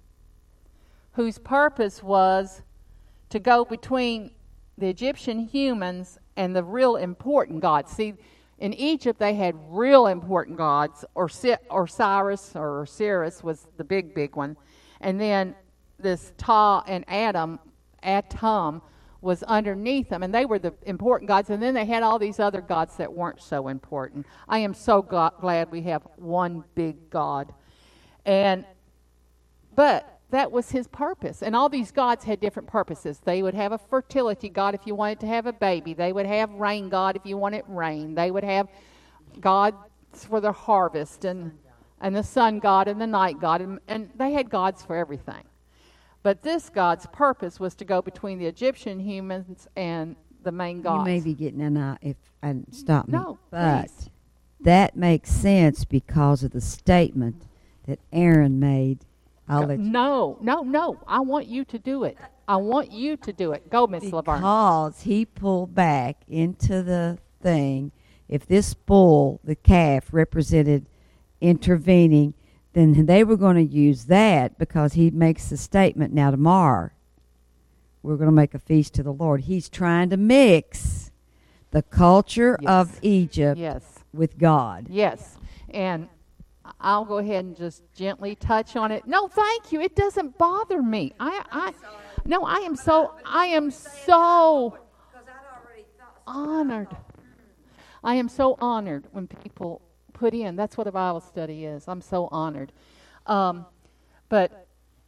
whose purpose was to go between the Egyptian humans and the real important gods. See, in Egypt they had real important gods, or Osiris or Osiris was the big, big one. And then this Ptah and Atum, Atum was underneath them, and they were the important gods. And then they had all these other gods that weren't so important. I am so go- glad we have one big God. And but that was his purpose. And all these gods had different purposes. They would have a fertility god if you wanted to have a baby. They would have rain god if you wanted rain. They would have gods for the harvest, and and the sun god and the night god. And, and they had gods for everything. But this god's purpose was to go between the Egyptian humans and the main gods. You may be getting an eye if I stop me. No, but please. That makes sense because of the statement that Aaron made. I'll let you. No, no, no. I want you to do it. I want you to do it. Go, Miss Laverne. Because he pulled back into the thing. If this bull, the calf, represented intervening, then they were going to use that because he makes the statement, now tomorrow we're going to make a feast to the Lord. He's trying to mix the culture Yes. of Egypt Yes. with God. Yes. And I'll go ahead and just gently touch on it. No, thank you. It doesn't bother me. I, I, no, I am so, I am so Because I'd already thought. honored. I am so honored when people put in. That's what a Bible study is. I'm so honored. Um, but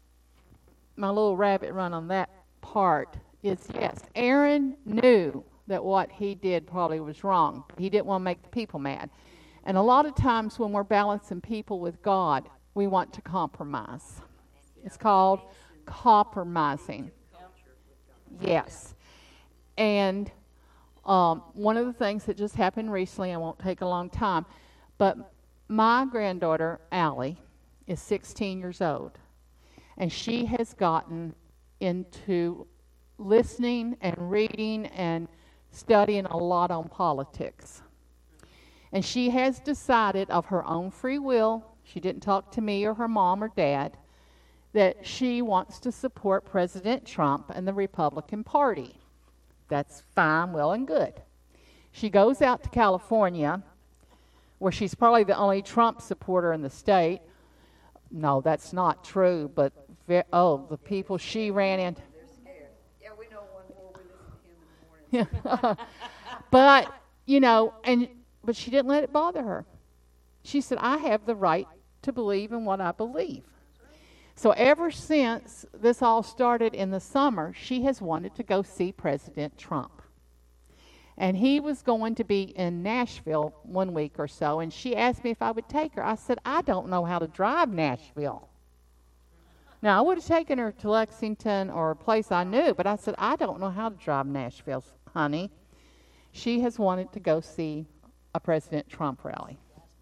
my little rabbit run on that part is, yes, Aaron knew that what he did probably was wrong. He didn't want to make the people mad. And a lot of times when we're balancing people with God, we want to compromise. It's called compromising. Yes. And Um, one of the things that just happened recently, I won't take a long time, but my granddaughter, Allie, is sixteen years old, and she has gotten into listening and reading and studying a lot on politics. And she has decided of her own free will, she didn't talk to me or her mom or dad, that she wants to support President Trump and the Republican Party. That's fine, well, and good. She goes out to California, where she's probably the only Trump supporter in the state. No, that's not true, but, ve- oh, the people she ran into. They're scared. Yeah, we know one more. We listen to him in the morning. But, you know, and but she didn't let it bother her. She said, I have the right to believe in what I believe. So ever since this all started in the summer, she has wanted to go see President Trump. And he was going to be in Nashville one week or so, and she asked me if I would take her. I said, I don't know how to drive Nashville. Now, I would have taken her to Lexington or a place I knew, but I said, I don't know how to drive Nashville, honey. She has wanted to go see a President Trump rally.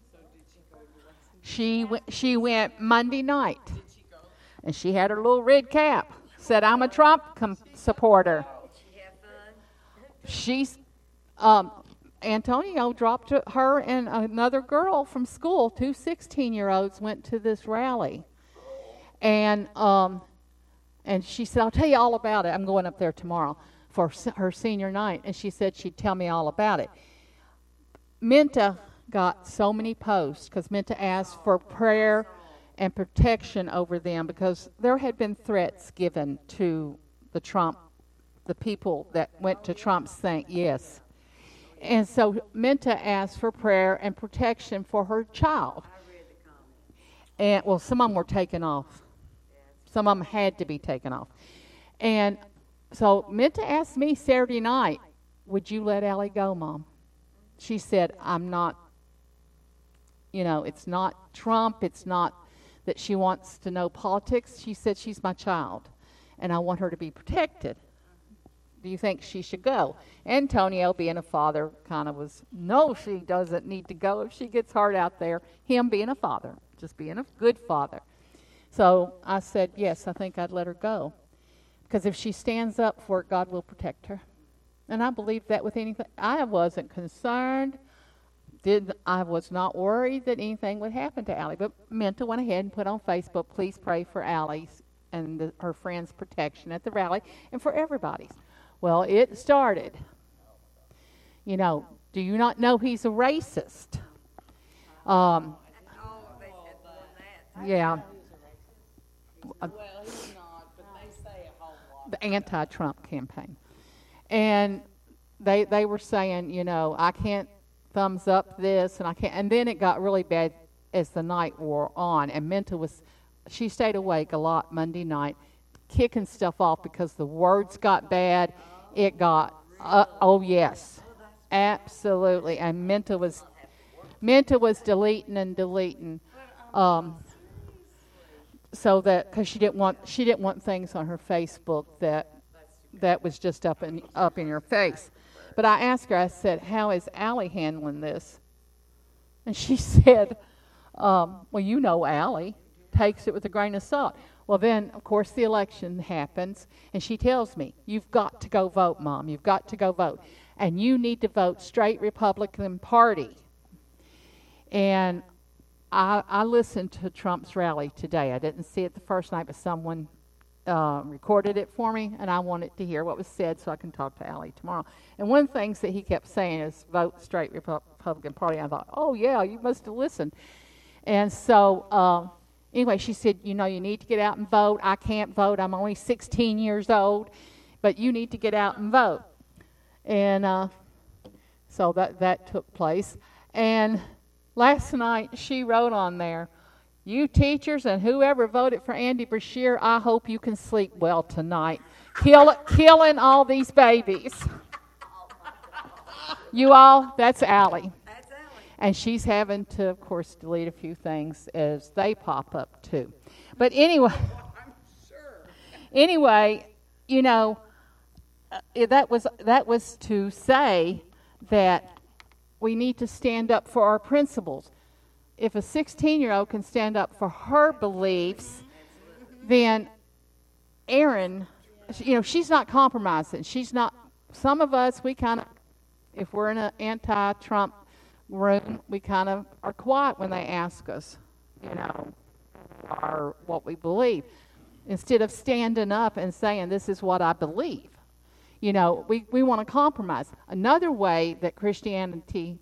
She went, she went Monday night, and she had her little red cap. Said, I'm a Trump com- supporter. Did she have fun? She's, um, Antonio dropped her and another girl from school, two sixteen-year-olds, went to this rally. And um, and she said, I'll tell you all about it. I'm going up there tomorrow for se- her senior night. And she said she'd tell me all about it. Minta got so many posts because Minta asked for prayer and protection over them because there had been threats given to the Trump, the people that went to Trump's thing. Yes. And so Minta asked for prayer and protection for her child. I read the comments. And, well, some of them were taken off. Some of them had to be taken off. And so Minta asked me Saturday night, would you let Allie go, Mom? She said, I'm not, you know, it's not Trump. It's not that she wants to know politics. She said, she's my child, and I want her to be protected. Do you think she should go? Antonio, being a father, kind of was, no, she doesn't need to go if she gets hurt out there. Him being a father, just being a good father. So I said, yes, I think I'd let her go. Because if she stands up for it, God will protect her. And I believe that with anything. I wasn't concerned. Did I was not worried that anything would happen to Allie. But Minta went ahead and put on Facebook, please pray for Allie's and the, her friends' protection at the rally and for everybody's. Well, it started. You know, do you not know he's a racist? Um, Oh, they said more than that. yeah. Well, he's not, but they say a whole lot. The anti-Trump campaign. And they they were saying, you know, I can't thumbs up this, and I can't. And then it got really bad as the night wore on. And Minta was, she stayed awake a lot Monday night, kicking stuff off because the words got bad. It got, uh, oh yes, absolutely. And Minta was, Minta was deleting and deleting. Um, so that because she didn't want she didn't want things on her Facebook that that was just up in up in your face. But I asked her, I said, how is Allie handling this? And she said, um, well, you know Allie takes it with a grain of salt. Well, then, of course, the election happens, and she tells me, you've got to go vote, Mom. You've got to go vote. And you need to vote straight Republican Party. And I, I listened to Trump's rally today. I didn't see it the first night, but someone uh, recorded it for me, and I wanted to hear what was said so I can talk to Allie tomorrow. And one of the things that he kept saying is vote straight Repu- Republican Party. I thought, oh, yeah, you must have listened. And so uh, anyway, she said, you know, you need to get out and vote. I can't vote. I'm only sixteen years old, but you need to get out and vote. And uh, so that, that took place. And last night, she wrote on there, you teachers and whoever voted for Andy Beshear, I hope you can sleep well tonight. Kill, killing all these babies. You all, that's Allie. That's Allie. And she's having to, of course, delete a few things as they pop up, too. But anyway, I'm sure. anyway, you know, uh, that was that was to say that we need to stand up for our principles. If a sixteen-year-old can stand up for her beliefs, then Erin, you know, she's not compromising. She's not. Some of us, we kind of, if we're in an anti-Trump room, we kind of are quiet when they ask us, you know, our what we believe, instead of standing up and saying, "This is what I believe." You know, we, we want to compromise. Another way that Christianity,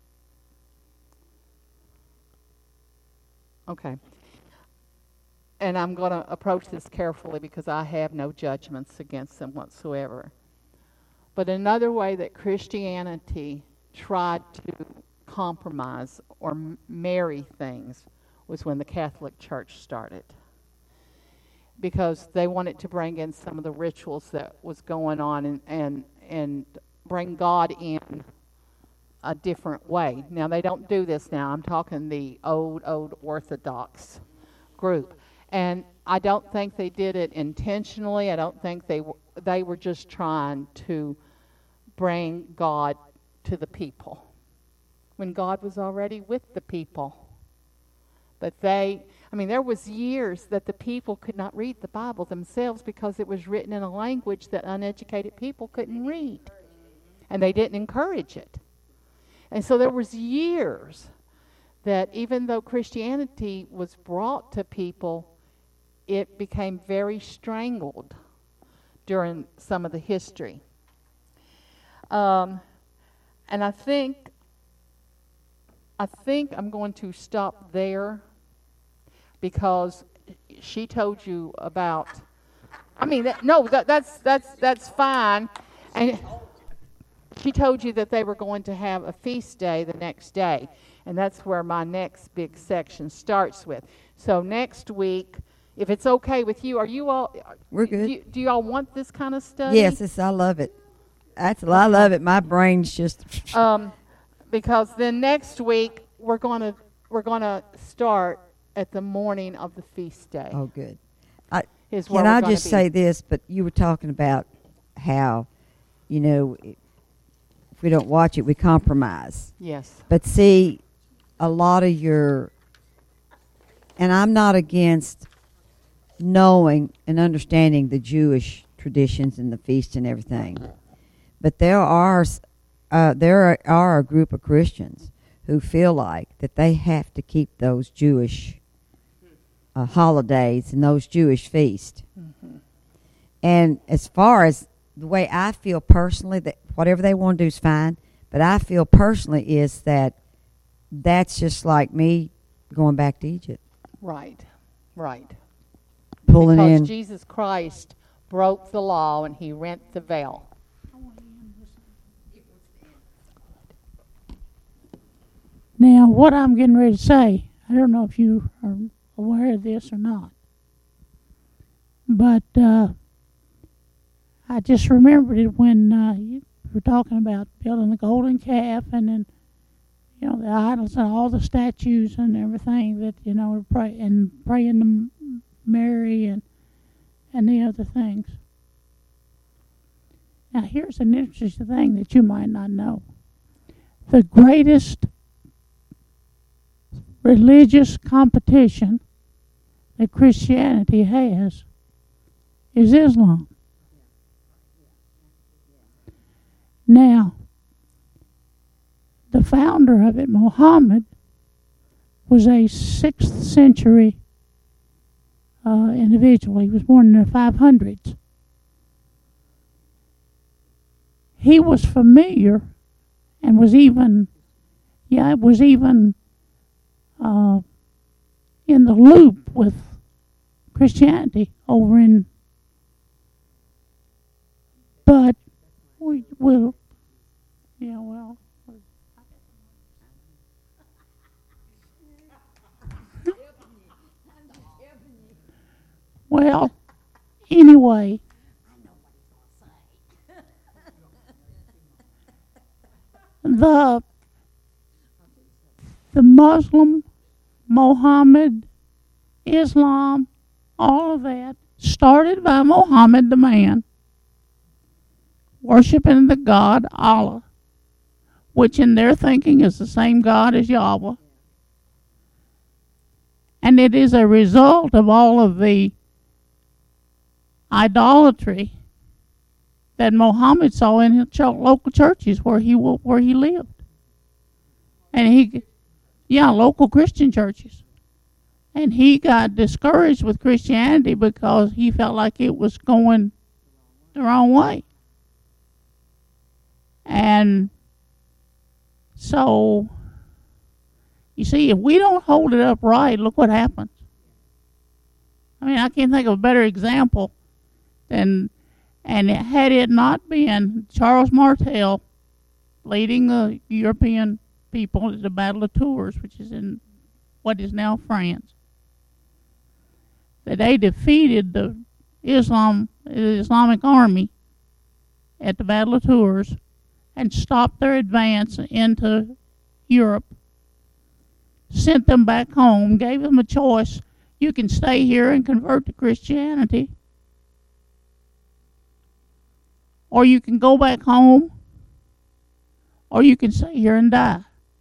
okay, and I'm going to approach this carefully because I have no judgments against them whatsoever. But another way that Christianity tried to compromise or m- marry things was when the Catholic Church started, because they wanted to bring in some of the rituals that was going on and, and, and bring God in a different way. Now, they don't do this now. I'm talking the old, old Orthodox group. And I don't think they did it intentionally. I don't think they w- they were just trying to bring God to the people when God was already with the people. But they, I mean, there was years that the people could not read the Bible themselves because it was written in a language that uneducated people couldn't read. And they didn't encourage it. And so there was years that even though Christianity was brought to people, it became very strangled during some of the history. Um, and I think, I think I'm going to stop there because she told you about. I mean, that, no, that, that's that's that's fine. And she told you that they were going to have a feast day the next day, and that's where my next big section starts with. So next week, if it's okay with you, are you all? We're good. Do you, do you all want this kind of study? Yes, it's, I love it. That's I love it. My brain's just. Um, because then next week we're gonna we're gonna start at the morning of the feast day. Oh, good. I, Is where can we're I gonna just be. say this? But you were talking about how, you know, if we don't watch it, we compromise. Yes. But see, a lot of your, and I'm not against knowing and understanding the Jewish traditions and the feast and everything, but there are uh, there are, are a group of Christians who feel like that they have to keep those Jewish uh, holidays and those Jewish feasts. Mm-hmm. And as far as the way I feel personally, that whatever they want to do is fine, but I feel personally is that that's just like me going back to Egypt. Right. Right. Pulling because in. Jesus Christ broke the law and he rent the veil. Now, what I'm getting ready to say, I don't know if you are aware of this or not, but uh, I just remembered it when uh, you were talking about building the golden calf and then, you know, the idols and all the statues and everything that, you know, pray and praying to Mary and and the other things. Now, here's an interesting thing that you might not know. The greatest religious competition that Christianity has is Islam. Now, the founder of it, Muhammad, was a sixth century uh, individual. He was born in the five hundreds. He was familiar and was even, yeah, was even uh, in the loop with Christianity over in, but we will, yeah, well. Well, anyway, the the Muslim, Mohammed, Islam, all of that started by Muhammad the man, worshiping the god Allah, which in their thinking is the same God as Yahweh. And it is a result of all of the idolatry that Muhammad saw in his local churches where he where he lived. And he, yeah, local Christian churches. And he got discouraged with Christianity because he felt like it was going the wrong way. And so, you see, if we don't hold it up right, look what happens. I mean, I can't think of a better example than, and it, had it not been Charles Martel leading the European people at the Battle of Tours, which is in what is now France, that they defeated the Islam, the Islamic army at the Battle of Tours and stopped their advance into Europe, sent them back home, gave them a choice. You can stay here and convert to Christianity, or you can go back home, or you can stay here and die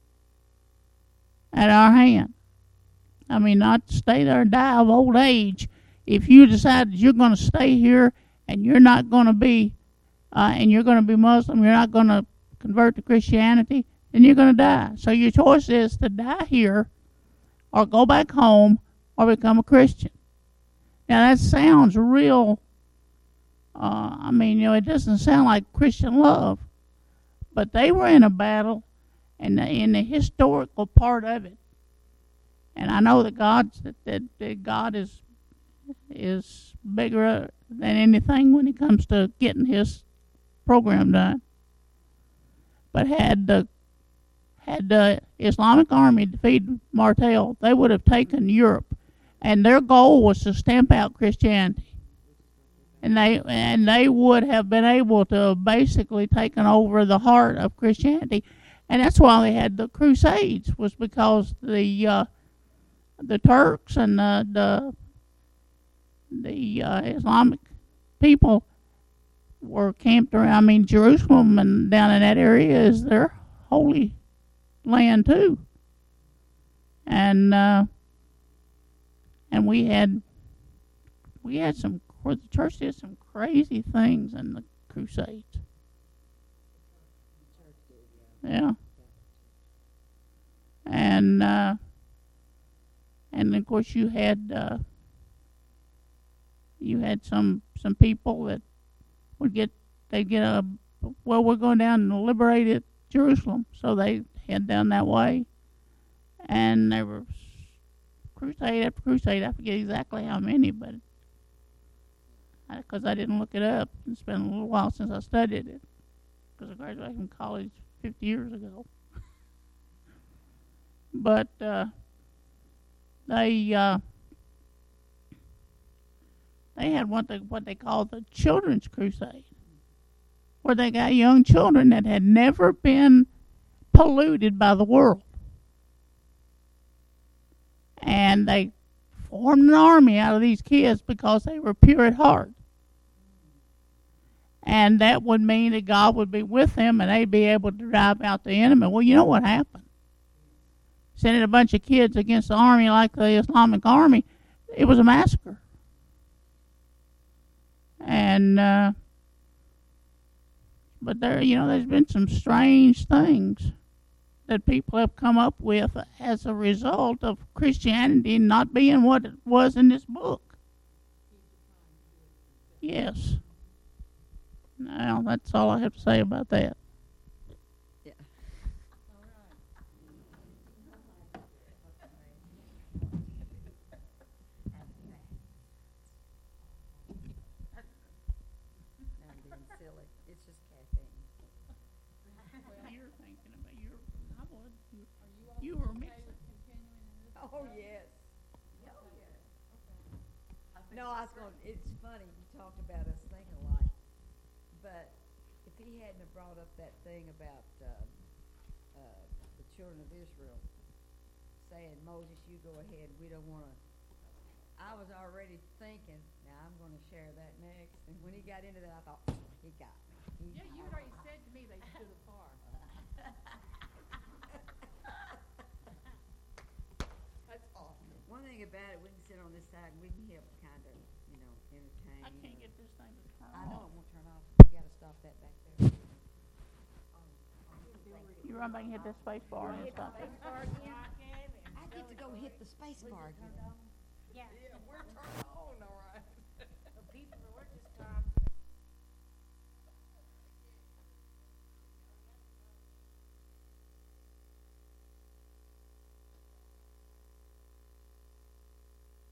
at our hand. I mean, not stay there and die of old age. If you decide that you're going to stay here and you're not going to be, uh, and you're going to be Muslim, you're not going to convert to Christianity, then you're going to die. So your choice is to die here, or go back home, or become a Christian. Now that sounds real, uh, I mean, you know, it doesn't sound like Christian love, but they were in a battle, and in, in the historical part of it, and I know that God that, that, that God is is bigger than anything when it comes to getting His program done. But had the had the Islamic army defeated Martel, they would have taken Europe, and their goal was to stamp out Christianity, and they and they would have been able to basically taken over the heart of Christianity, and that's why they had the Crusades, was because the uh, the Turks and the the, the uh, Islamic people were camped around. I mean, Jerusalem and down in that area is their holy land too, and uh, and we had we had some where the church did some crazy things in the Crusades. Yeah, and uh, and of course you had uh, you had some some people that would get they get a well we're going down and liberate it, Jerusalem, so they head down that way, and there were crusade after crusade. I forget exactly how many, but because I, I didn't look it up, it's been a little while since I studied it, because I graduated from college fifty years ago. But uh, they uh, they had what they what they called the Children's Crusade, where they got young children that had never been polluted by the world, and they formed an army out of these kids because they were pure at heart, and that would mean that God would be with them and they'd be able to drive out the enemy. Well, you know what happened? Sending a bunch of kids against the army like the Islamic army, it was a massacre. And uh, but there, you know, there's been some strange things that people have come up with as a result of Christianity not being what it was in this book. Yes. Now, that's all I have to say about that. Yeah. I'm being silly. It's just caffeine. Well, you're thinking about your. I would. You, you were mixing. Oh, yes. Oh, yes. No, I was going, it's funny, you talked about us thinking alike, but if he hadn't have brought up that thing about, uh, uh, the children of Israel saying, Moses, you go ahead, we don't wanna, I was already thinking, now I'm gonna share that next, and when he got into that, I thought, he got me. He- Yeah, you had already said to me they stood apart. That's awesome. One thing about it, we can sit on this side and we can help kind of, you know, entertain. I can't get this thing to turn I know off. it won't turn off. You gotta stop that back there. You run back and hit that space bar and stop it. I get to go hit the space bar again. Yeah. Yeah, we're